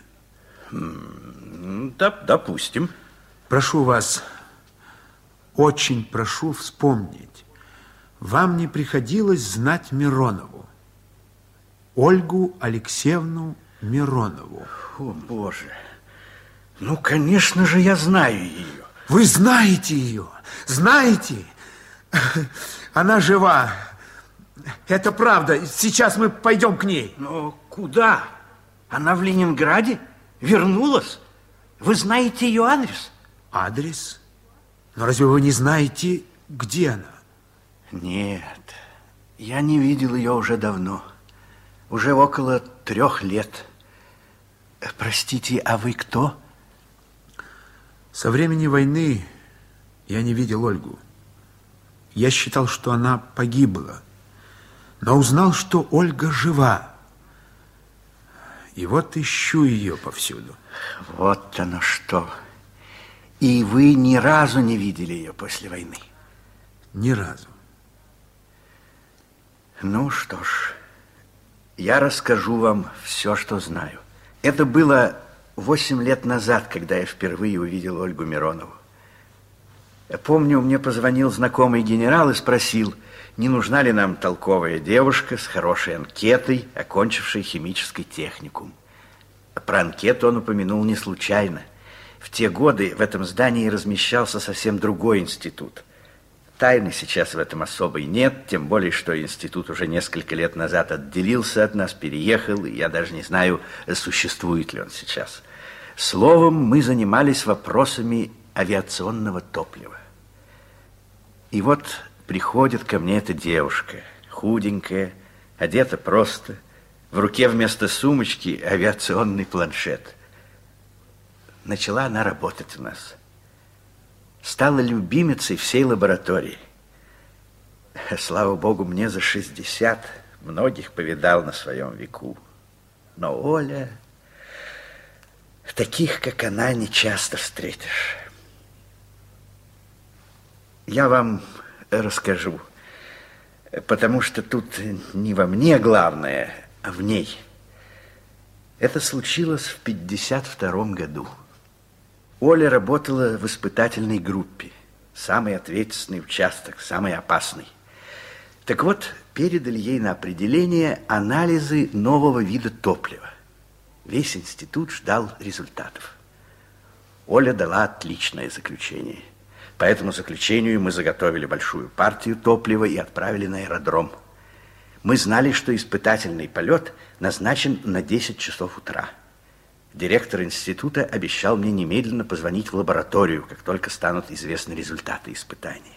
Да, допустим. Прошу вас, очень прошу вспомнить. Вам не приходилось знать Миронову? Ольгу Алексеевну Миронову. О, Боже. Ну, конечно же, я знаю ее. Вы знаете ее? Знаете? Она жива. Это правда. Сейчас мы пойдем к ней. Но куда? Она в Ленинграде? Вернулась? Вы знаете ее адрес? Адрес? Но разве вы не знаете, где она? Нет, я не видел ее уже давно. Уже около 3 лет. Простите, а вы кто? Со времени войны я не видел Ольгу. Я считал, что она погибла, но узнал, что Ольга жива. И вот ищу ее повсюду. Вот оно что. И вы ни разу не видели ее после войны? Ни разу. Ну что ж, я расскажу вам все, что знаю. Это было 8 лет назад, когда я впервые увидел Ольгу Миронову. Я помню, мне позвонил знакомый генерал и спросил, не нужна ли нам толковая девушка с хорошей анкетой, окончившей химический техникум. Про анкету он упомянул не случайно. В те годы в этом здании размещался совсем другой институт. Тайны сейчас в этом особой нет, тем более, что институт уже несколько лет назад отделился от нас, переехал, и я даже не знаю, существует ли он сейчас. Словом, мы занимались вопросами авиационного топлива. И вот приходит ко мне эта девушка, худенькая, одета просто, в руке вместо сумочки авиационный планшет. Начала она работать у нас. Стала любимицей всей лаборатории. Слава богу, мне за 60, многих повидал на своем веку. Но Оля, таких, как она, не часто встретишь. Я вам расскажу, потому что тут не во мне главное, а в ней. Это случилось в 1952 году. Оля работала в испытательной группе. Самый ответственный участок, самый опасный. Так вот, передали ей на определение анализы нового вида топлива. Весь институт ждал результатов. Оля дала отличное заключение. По этому заключению мы заготовили большую партию топлива и отправили на аэродром. Мы знали, что испытательный полет назначен на 10 часов утра. Директор института обещал мне немедленно позвонить в лабораторию, как только станут известны результаты испытаний.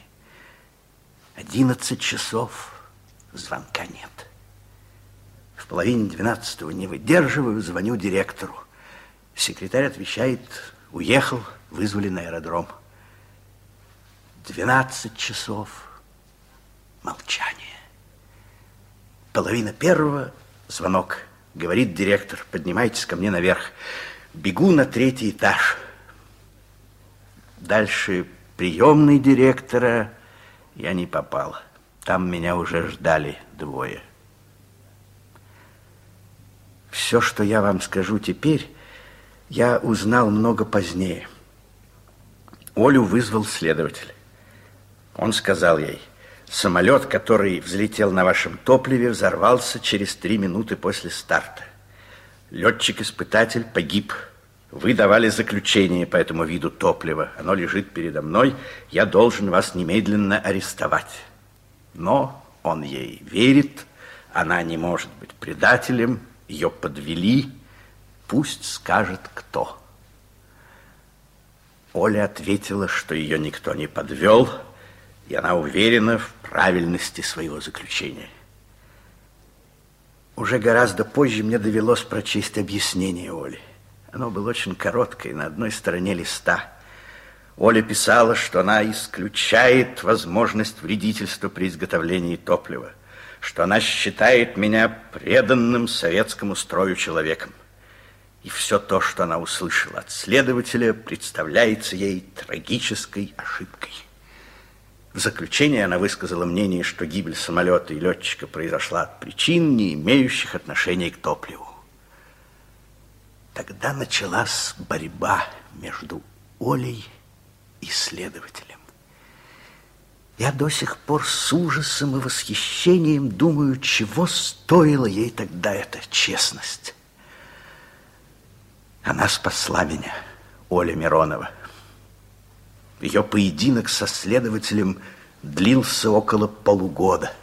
11 часов, звонка нет. В половине 12-го не выдерживаю, звоню директору. Секретарь отвечает: уехал, вызвали на аэродром. 12 часов, молчание. Половина первого, звонок. Говорит директор: поднимайтесь ко мне наверх. Бегу на 3-й этаж. Дальше приемный директора я не попал. Там меня уже ждали двое. Все, что я вам скажу теперь, я узнал много позднее. Олю вызвал следователь. Он сказал ей: самолет, который взлетел на вашем топливе, взорвался через 3 минуты после старта. Летчик-испытатель погиб. Вы давали заключение по этому виду топлива. Оно лежит передо мной. Я должен вас немедленно арестовать. Но он ей верит. Она не может быть предателем. Ее подвели. Пусть скажет, кто. Оля ответила, что ее никто не подвел, и она уверена в правильности своего заключения. Уже гораздо позже мне довелось прочесть объяснение Оли. Оно было очень короткое, на одной стороне листа. Оля писала, что она исключает возможность вредительства при изготовлении топлива, что она считает меня преданным советскому строю человеком. И все то, что она услышала от следователя, представляется ей трагической ошибкой. В заключение она высказала мнение, что гибель самолета и летчика произошла от причин, не имеющих отношения к топливу. Тогда началась борьба между Олей и следователем. Я до сих пор с ужасом и восхищением думаю, чего стоила ей тогда эта честность. Она спасла меня, Оля Миронова. Ее поединок со следователем длился около полугода.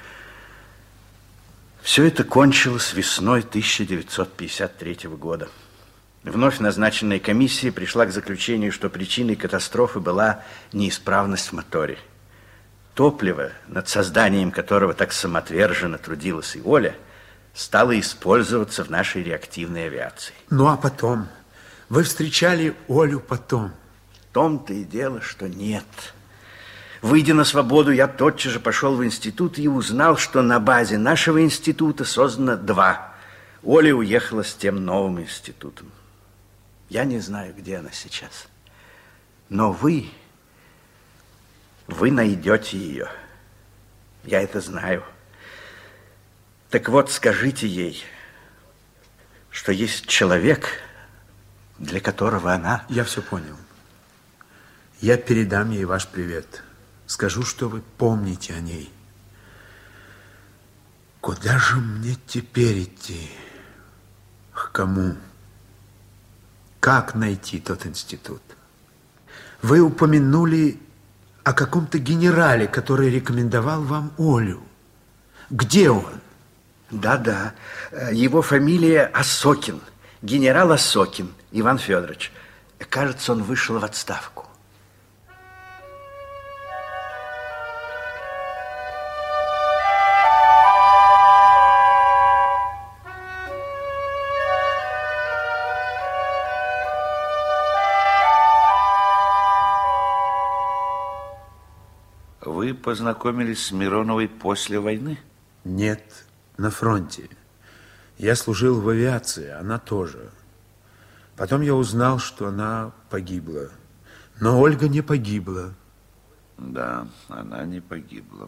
Все это кончилось весной 1953 года. Вновь назначенная комиссия пришла к заключению, что причиной катастрофы была неисправность в моторе. Топливо, над созданием которого так самоотверженно трудилась и Оля, стало использоваться в нашей реактивной авиации. Ну, а потом? Вы встречали Олю потом? В том-то и дело, что нет. Выйдя на свободу, я тотчас же пошел в институт и узнал, что на базе нашего института создано 2. Оля уехала с тем новым институтом. Я не знаю, где она сейчас. Но вы найдете ее. Я это знаю. Так вот, скажите ей, что есть человек, для которого она... Я все понял. Я передам ей ваш привет. Скажу, что вы помните о ней. Куда же мне теперь идти? К кому? Как найти тот институт? Вы упомянули о каком-то генерале, который рекомендовал вам Олю. Где он? Да, его фамилия Осокин. Генерал Осокин Иван Федорович. Кажется, он вышел в отставку. Вы познакомились с Мироновой после войны? Нет, на фронте. Я служил в авиации, она тоже. Потом я узнал, что она погибла. Но Ольга не погибла. Да, она не погибла.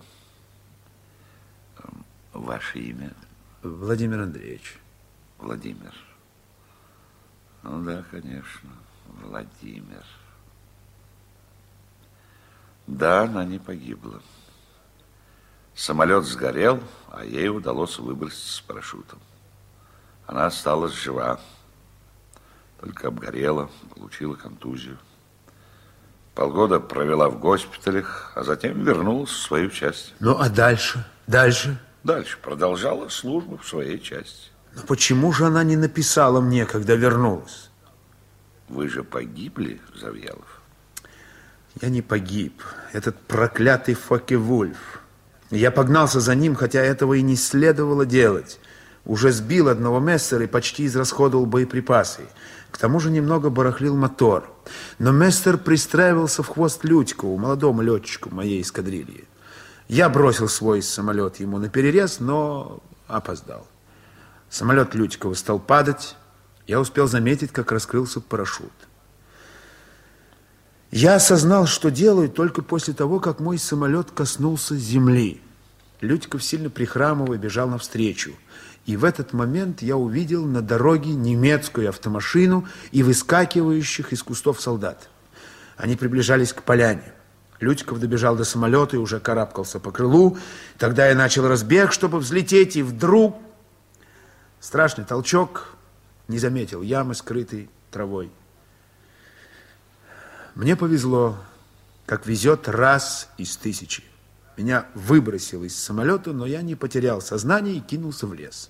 Ваше имя? Владимир Андреевич. Владимир. Ну да, конечно, Владимир. Да, она не погибла. Самолет сгорел, а ей удалось выбраться с парашютом. Она осталась жива, только обгорела, получила контузию. Полгода провела в госпиталях, а затем вернулась в свою часть. Ну, а дальше? Дальше продолжала службу в своей части. Но почему же она не написала мне, когда вернулась? Вы же погибли, Завьялов? Я не погиб. Этот проклятый Фоке-Вульф. Я погнался за ним, хотя этого и не следовало делать. Уже сбил одного мессера и почти израсходовал боеприпасы. К тому же немного барахлил мотор. Но мессер пристраивался в хвост Людькову, молодому летчику моей эскадрильи. Я бросил свой самолет ему на перерез, но опоздал. Самолет Людькова стал падать. Я успел заметить, как раскрылся парашют. Я осознал, что делаю, только после того, как мой самолет коснулся земли. Людьков, сильно прихрамывая, бежал навстречу. И в этот момент я увидел на дороге немецкую автомашину и выскакивающих из кустов солдат. Они приближались к поляне. Людьков добежал до самолета и уже карабкался по крылу. Тогда я начал разбег, чтобы взлететь, и вдруг страшный толчок, не заметил ямы, скрытой травой. Мне повезло, как везет раз из 1000. Меня выбросило из самолета, но я не потерял сознание и кинулся в лес.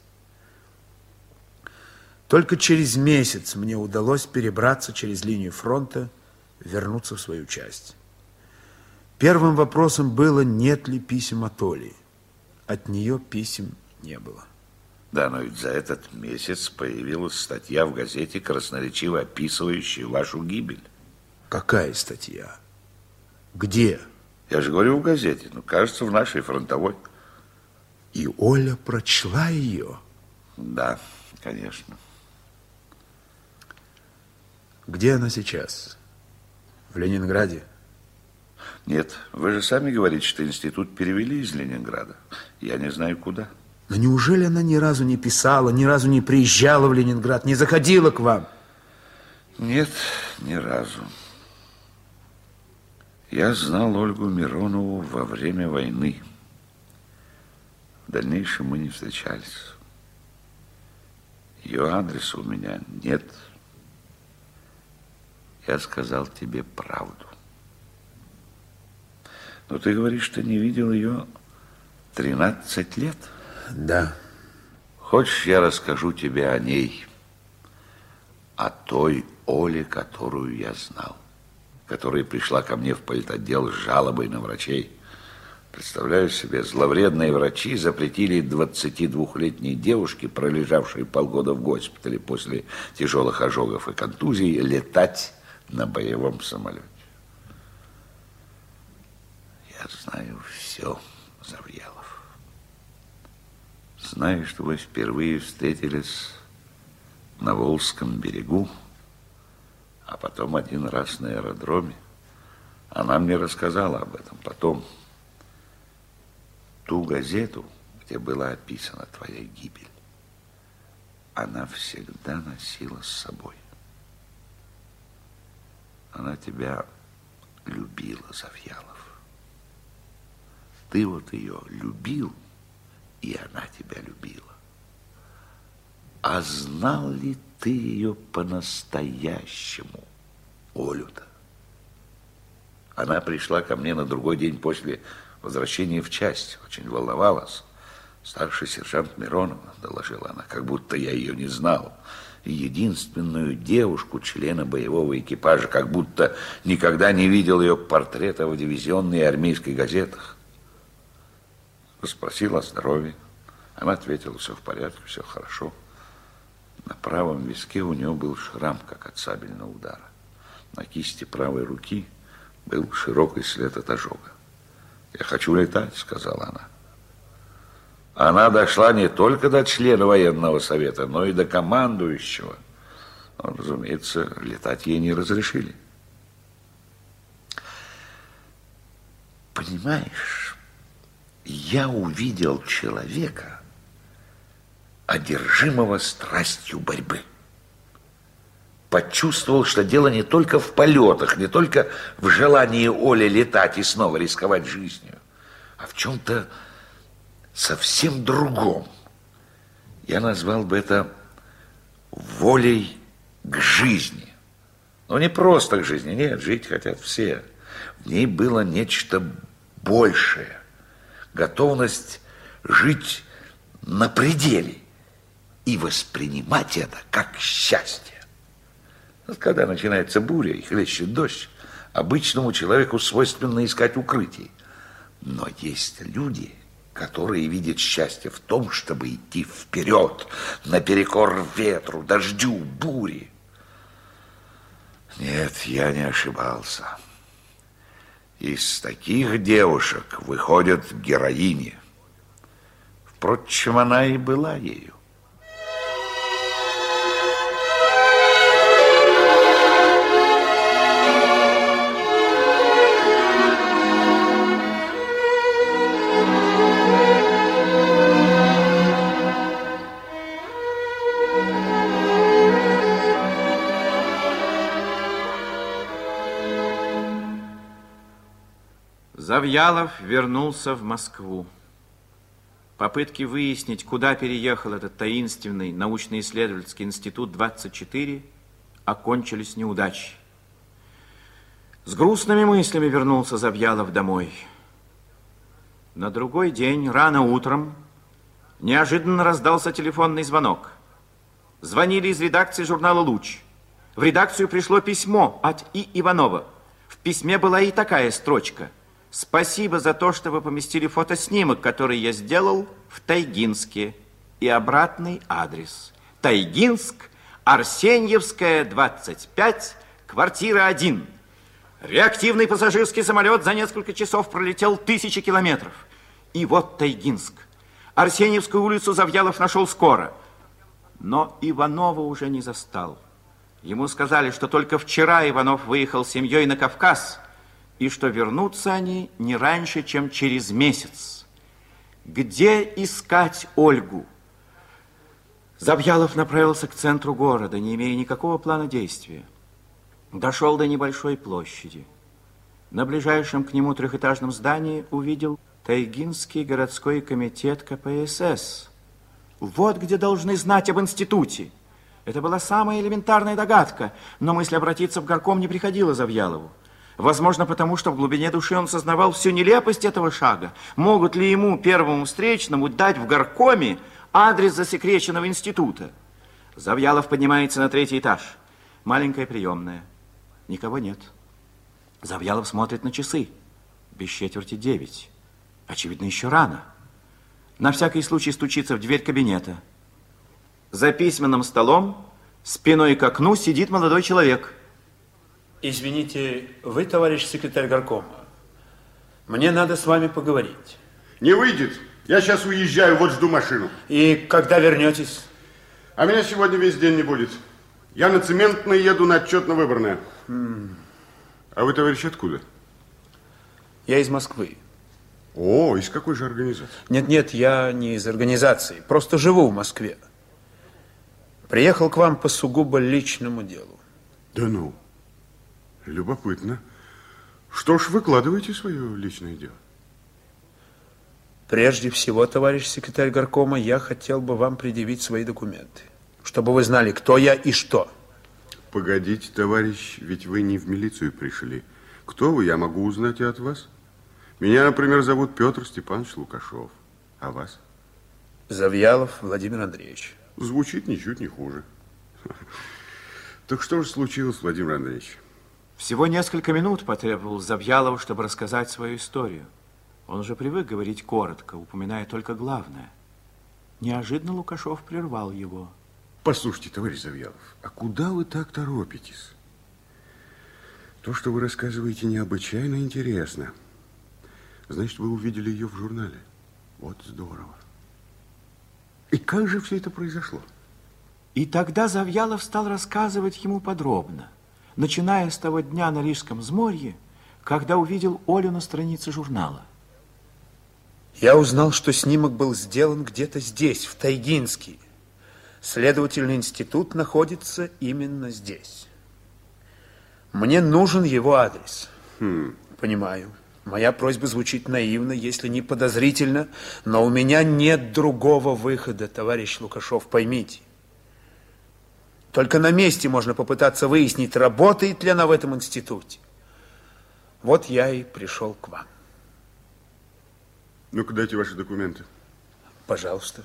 Только через месяц мне удалось перебраться через линию фронта, вернуться в свою часть. Первым вопросом было, нет ли писем от Оли. От нее писем не было. Да, но ведь за этот месяц появилась статья в газете, красноречиво описывающая вашу гибель. Какая статья? Где? Я же говорю, в газете. Ну, кажется, в нашей фронтовой. И Оля прочла ее? Да, конечно. Где она сейчас? В Ленинграде? Нет, вы же сами говорите, что институт перевели из Ленинграда. Я не знаю, куда. Но неужели она ни разу не писала, ни разу не приезжала в Ленинград, не заходила к вам? Нет, ни разу. Я знал Ольгу Миронову во время войны. В дальнейшем мы не встречались. Ее адреса у меня нет. Я сказал тебе правду. Но ты говоришь, что не видел ее 13 лет? Да. Хочешь, я расскажу тебе о ней, о той Оле, которую я знал, которая пришла ко мне в политотдел с жалобой на врачей. Представляю себе, зловредные врачи запретили 22-летней девушке, пролежавшей полгода в госпитале после тяжелых ожогов и контузий, летать на боевом самолете. Я знаю все, Завьялов. Знаю, что вы впервые встретились на Волжском берегу, а потом один раз на аэродроме. Она мне рассказала об этом потом. Ту газету, где была описана твоя гибель, она всегда носила с собой. Она тебя любила, Завьялов. Ты вот ее любил, и она тебя любила. А знал ли ты ее по-настоящему, Олю-то? Она пришла ко мне на другой день после возвращения в часть. Очень волновалась. Старший сержант Миронова, доложила она, как будто я ее не знал. И единственную девушку, члена боевого экипажа, как будто никогда не видел ее портрета в дивизионной и армейской газетах. Спросил о здоровье. Она ответила, все в порядке, все хорошо. На правом виске у нее был шрам, как от сабельного удара. На кисти правой руки был широкий след от ожога. «Я хочу летать», — сказала она. Она дошла не только до члена военного совета, но и до командующего. Но, разумеется, летать ей не разрешили. Понимаешь, я увидел человека, одержимого страстью борьбы. Почувствовал, что дело не только в полетах, не только в желании Оли летать и снова рисковать жизнью, а в чем-то совсем другом. Я назвал бы это волей к жизни. Но не просто к жизни, нет, жить хотят все. В ней было нечто большее. Готовность жить на пределе и воспринимать это как счастье. Вот когда начинается буря и хлещет дождь, обычному человеку свойственно искать укрытий. Но есть люди, которые видят счастье в том, чтобы идти вперед, наперекор ветру, дождю, буре. Нет, я не ошибался. Из таких девушек выходят героини. Впрочем, она и была ею. Завьялов вернулся в Москву. Попытки выяснить, куда переехал этот таинственный научно-исследовательский институт 24, окончились неудачей. С грустными мыслями вернулся Завьялов домой. На другой день, рано утром, неожиданно раздался телефонный звонок. Звонили из редакции журнала «Луч». В редакцию пришло письмо от И. Иванова. В письме была и такая строчка: «Спасибо за то, что вы поместили фотоснимок, который я сделал в Тайгинске». И обратный адрес: Тайгинск, Арсеньевская, 25, квартира 1. Реактивный пассажирский самолет за несколько часов пролетел 1000 километров. И вот Тайгинск. Арсеньевскую улицу Завьялов нашел скоро. Но Иванова уже не застал. Ему сказали, что только вчера Иванов выехал с семьей на Кавказ, и что вернутся они не раньше, чем через месяц. Где искать Ольгу? Завьялов направился к центру города, не имея никакого плана действия. Дошел до небольшой площади. На ближайшем к нему трехэтажном здании увидел Тайгинский городской комитет КПСС. Вот где должны знать об институте. Это была самая элементарная догадка, но мысль обратиться в горком не приходила Завьялову. Возможно, потому что в глубине души он сознавал всю нелепость этого шага. Могут ли ему, первому встречному, дать в горкоме адрес засекреченного института? Завьялов поднимается на 3-й этаж. Маленькая приемная. Никого нет. Завьялов смотрит на часы. Без четверти 9. Очевидно, еще рано. На всякий случай стучится в дверь кабинета. За письменным столом, спиной к окну, сидит молодой человек. Извините, вы, товарищ секретарь горкома. Мне надо с вами поговорить. Не выйдет. Я сейчас уезжаю, вот жду машину. И когда вернетесь? А меня сегодня весь день не будет. Я на Цементное еду на отчетно-выборное. А вы, товарищ, откуда? Я из Москвы. О, из какой же организации? Нет, я не из организации. Просто живу в Москве. Приехал к вам по сугубо личному делу. Да ну, любопытно. Что ж, выкладывайте свое личное дело. Прежде всего, товарищ секретарь горкома, я хотел бы вам предъявить свои документы, чтобы вы знали, кто я и что. Погодите, товарищ, ведь вы не в милицию пришли. Кто вы, я могу узнать и от вас. Меня, например, зовут Петр Степанович Лукашов. А вас? Завьялов Владимир Андреевич. Звучит ничуть не хуже. Так что же случилось, Владимир Андреевич? Всего несколько минут потребовал Завьялов, чтобы рассказать свою историю. Он уже привык говорить коротко, упоминая только главное. Неожиданно Лукашов прервал его. Послушайте, товарищ Завьялов, а куда вы так торопитесь? То, что вы рассказываете, необычайно интересно. Значит, вы увидели ее в журнале. Вот здорово. И как же все это произошло? И тогда Завьялов стал рассказывать ему подробно, начиная с того дня на Рижском взморье, когда увидел Олю на странице журнала. Я узнал, что снимок был сделан где-то здесь, в Тайгинске. Следовательно, институт находится именно здесь. Мне нужен его адрес. Понимаю. Моя просьба звучит наивно, если не подозрительно, но у меня нет другого выхода, товарищ Лукашов, поймите. Только на месте можно попытаться выяснить, работает ли она в этом институте. Вот я и пришел к вам. Ну-ка, дайте ваши документы. Пожалуйста.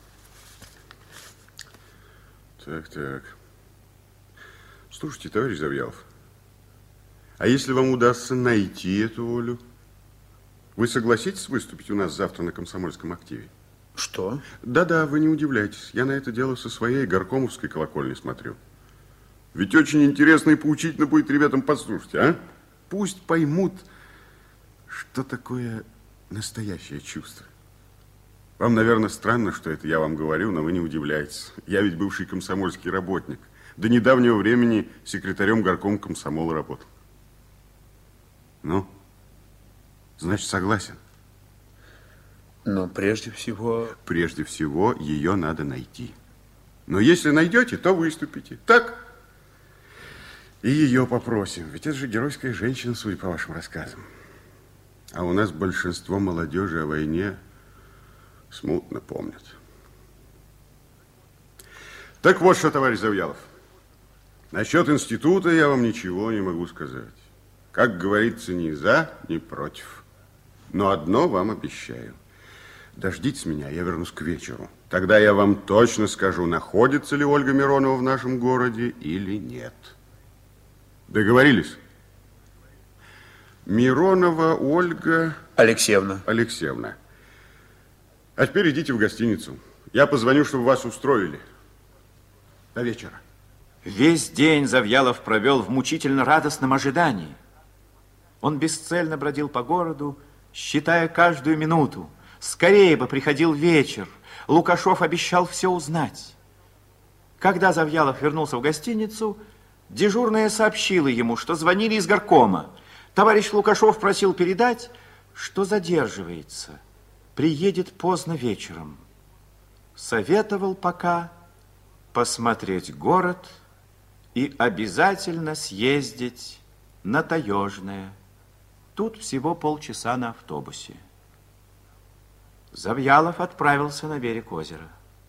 Так. Слушайте, товарищ Завьялов, а если вам удастся найти эту Олю, вы согласитесь выступить у нас завтра на комсомольском активе? Что? Да-да, вы не удивляйтесь. Я на это дело со своей горкомовской колокольни смотрю. Ведь очень интересно и поучительно будет ребятам послушать, а? Пусть поймут, что такое настоящее чувство. Вам, наверное, странно, что это я вам говорю, но вы не удивляйтесь. Я ведь бывший комсомольский работник. До недавнего времени секретарем горкома комсомола работал. Ну, значит, согласен. Но прежде всего... Прежде всего, ее надо найти. Но если найдете, то выступите. Так? И ее попросим. Ведь это же геройская женщина, судя по вашим рассказам. А у нас большинство молодежи о войне смутно помнят. Так вот что, товарищ Завьялов. Насчет института я вам ничего не могу сказать. Как говорится, ни за, ни против. Но одно вам обещаю. Дождитесь меня, я вернусь к вечеру. Тогда я вам точно скажу, находится ли Ольга Миронова в нашем городе или нет. Договорились? Миронова Ольга... Алексеевна. Алексеевна. А теперь идите в гостиницу. Я позвоню, чтобы вас устроили. До вечера. Весь день Завьялов провел в мучительно радостном ожидании. Он бесцельно бродил по городу, считая каждую минуту. Скорее бы приходил вечер. Лукашов обещал все узнать. Когда Завьялов вернулся в гостиницу, дежурная сообщила ему, что звонили из горкома. Товарищ Лукашов просил передать, что задерживается. Приедет поздно вечером. Советовал пока посмотреть город и обязательно съездить на Таежное. Тут всего полчаса на автобусе. Завьялов отправился на берег озера.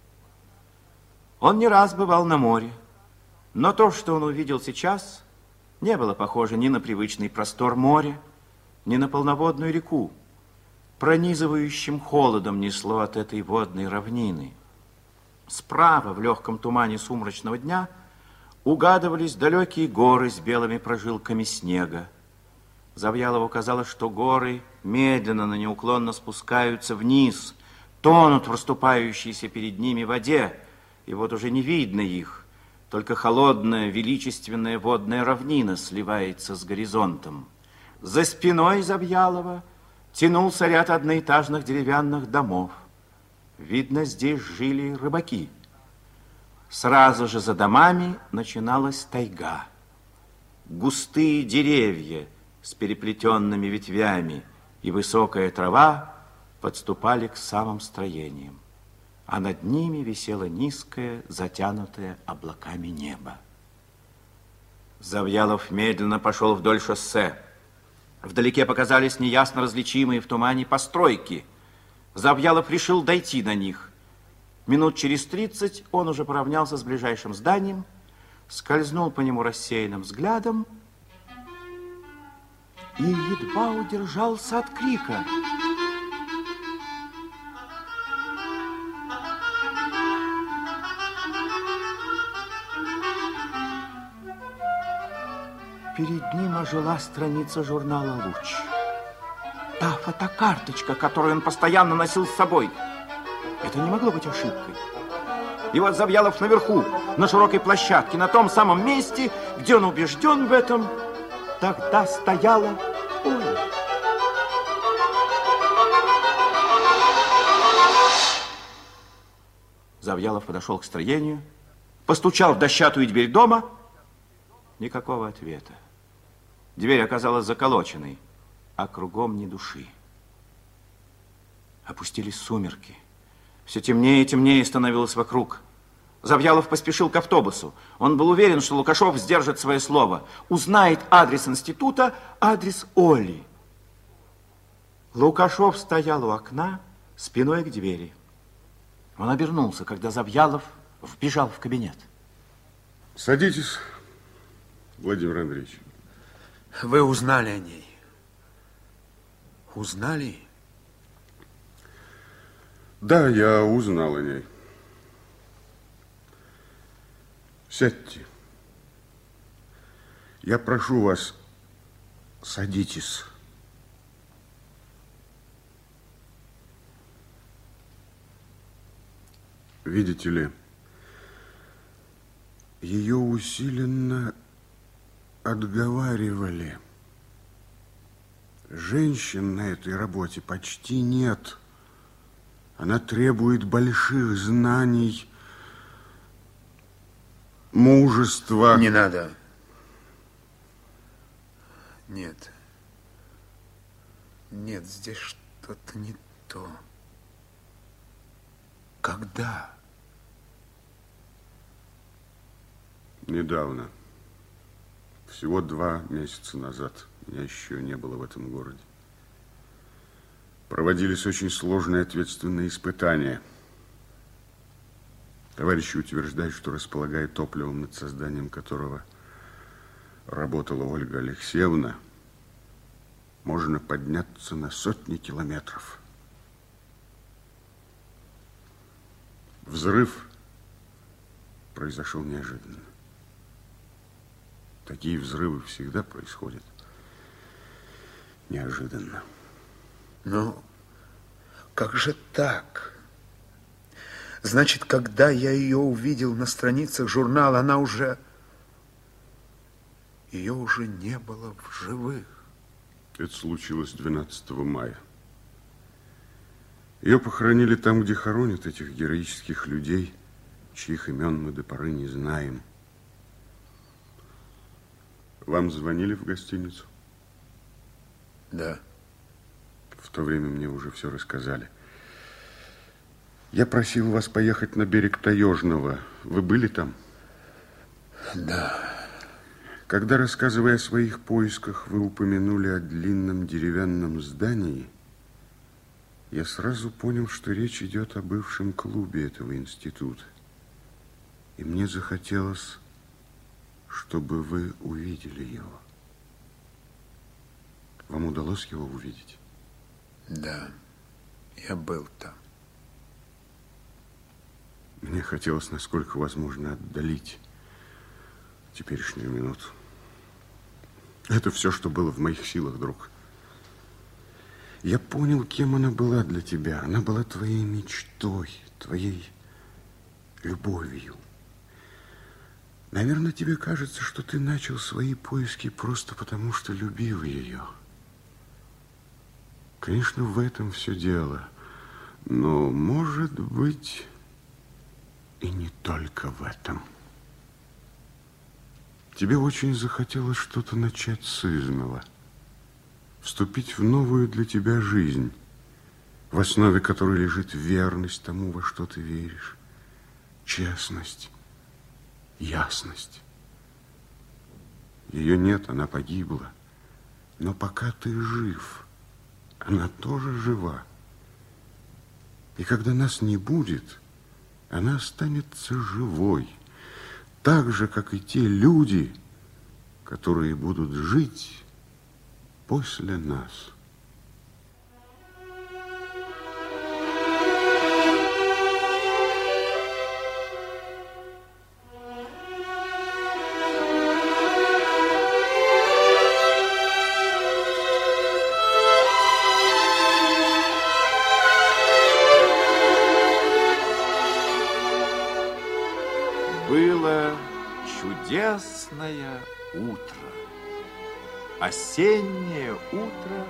Он не раз бывал на море, но то, что он увидел сейчас, не было похоже ни на привычный простор моря, ни на полноводную реку. Пронизывающим холодом несло от этой водной равнины. Справа, в легком тумане сумрачного дня, угадывались далекие горы с белыми прожилками снега. Завьялову казалось, что горы медленно, но неуклонно спускаются вниз, тонут в расступающейся перед ними воде, и вот уже не видно их, только холодная, величественная водная равнина сливается с горизонтом. За спиной Завьялова тянулся ряд одноэтажных деревянных домов. Видно, здесь жили рыбаки. Сразу же за домами начиналась тайга. Густые деревья с переплетенными ветвями и высокая трава подступали к самым строениям, а над ними висело низкое, затянутое облаками небо. Завьялов медленно пошел вдоль шоссе. Вдалеке показались неясно различимые в тумане постройки. Завьялов решил дойти до них. Минут через 30 он уже поравнялся с ближайшим зданием, скользнул по нему рассеянным взглядом и едва удержался от крика. Перед ним ожила страница журнала «Луч». Та фотокарточка, которую он постоянно носил с собой. Это не могло быть ошибкой. И вот Завьялов наверху, на широкой площадке, на том самом месте, где он убежден в этом, тогда стояла Оля. Завьялов подошел к строению, постучал в дощатую дверь дома. Никакого ответа. Дверь оказалась заколоченной, а кругом ни души. Опустились сумерки. Все темнее и темнее становилось вокруг. Завьялов поспешил к автобусу. Он был уверен, что Лукашов сдержит свое слово, узнает адрес института, адрес Оли. Лукашов стоял у окна, спиной к двери. Он обернулся, когда Завьялов вбежал в кабинет. Садитесь, Владимир Андреевич. Вы узнали о ней? Узнали? Да, я узнал о ней. Сядьте. Я прошу вас, садитесь. Видите ли, ее усиленно отговаривали. Женщин на этой работе почти нет. Она требует больших знаний, мужества. Не надо. Нет. Нет, здесь что-то не то. Когда? Недавно. Всего 2 месяца назад. Меня еще не было в этом городе. Проводились очень сложные ответственные испытания. Товарищи утверждают, что, располагая топливом, над созданием которого работала Ольга Алексеевна, можно подняться на сотни километров. Взрыв произошел неожиданно. Такие взрывы всегда происходят неожиданно. Ну, как же так? Значит, когда я ее увидел на страницах журнала, она уже... Ее уже не было в живых. Это случилось 12 мая. Ее похоронили там, где хоронят этих героических людей, чьих имен мы до поры не знаем. Вам звонили в гостиницу? Да. В то время мне уже все рассказали. Я просил вас поехать на берег Таежного. Вы были там? Да. Когда, рассказывая о своих поисках, вы упомянули о длинном деревянном здании, я сразу понял, что речь идет о бывшем клубе этого института. И мне захотелось, чтобы вы увидели его. Вам удалось его увидеть? Да, я был там. Мне хотелось, насколько возможно, отдалить теперешнюю минуту. Это все, что было в моих силах, друг. Я понял, кем она была для тебя. Она была твоей мечтой, твоей любовью. Наверное, тебе кажется, что ты начал свои поиски просто потому, что любил ее. Конечно, в этом все дело. Но, может быть, и не только в этом. Тебе очень захотелось что-то начать сызнова, вступить в новую для тебя жизнь, в основе которой лежит верность тому, во что ты веришь, честность, ясность. Ее нет, она погибла, но пока ты жив, она тоже жива. И когда нас не будет, она останется живой, так же, как и те люди, которые будут жить после нас. Было чудесное утро. Осеннее утро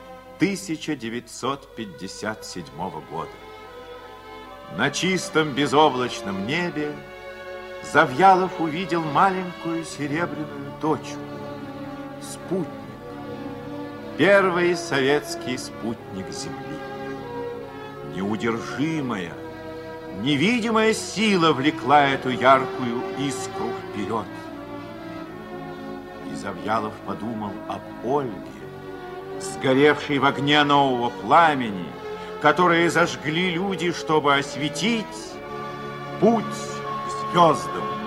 1957 года. На чистом безоблачном небе Завьялов увидел маленькую серебряную точку. Спутник. Первый советский спутник Земли. Неудержимая, невидимая сила влекла эту яркую искру вперед. И Завьялов подумал об Ольге, сгоревший в огне нового пламени, которые зажгли люди, чтобы осветить путь к звездам.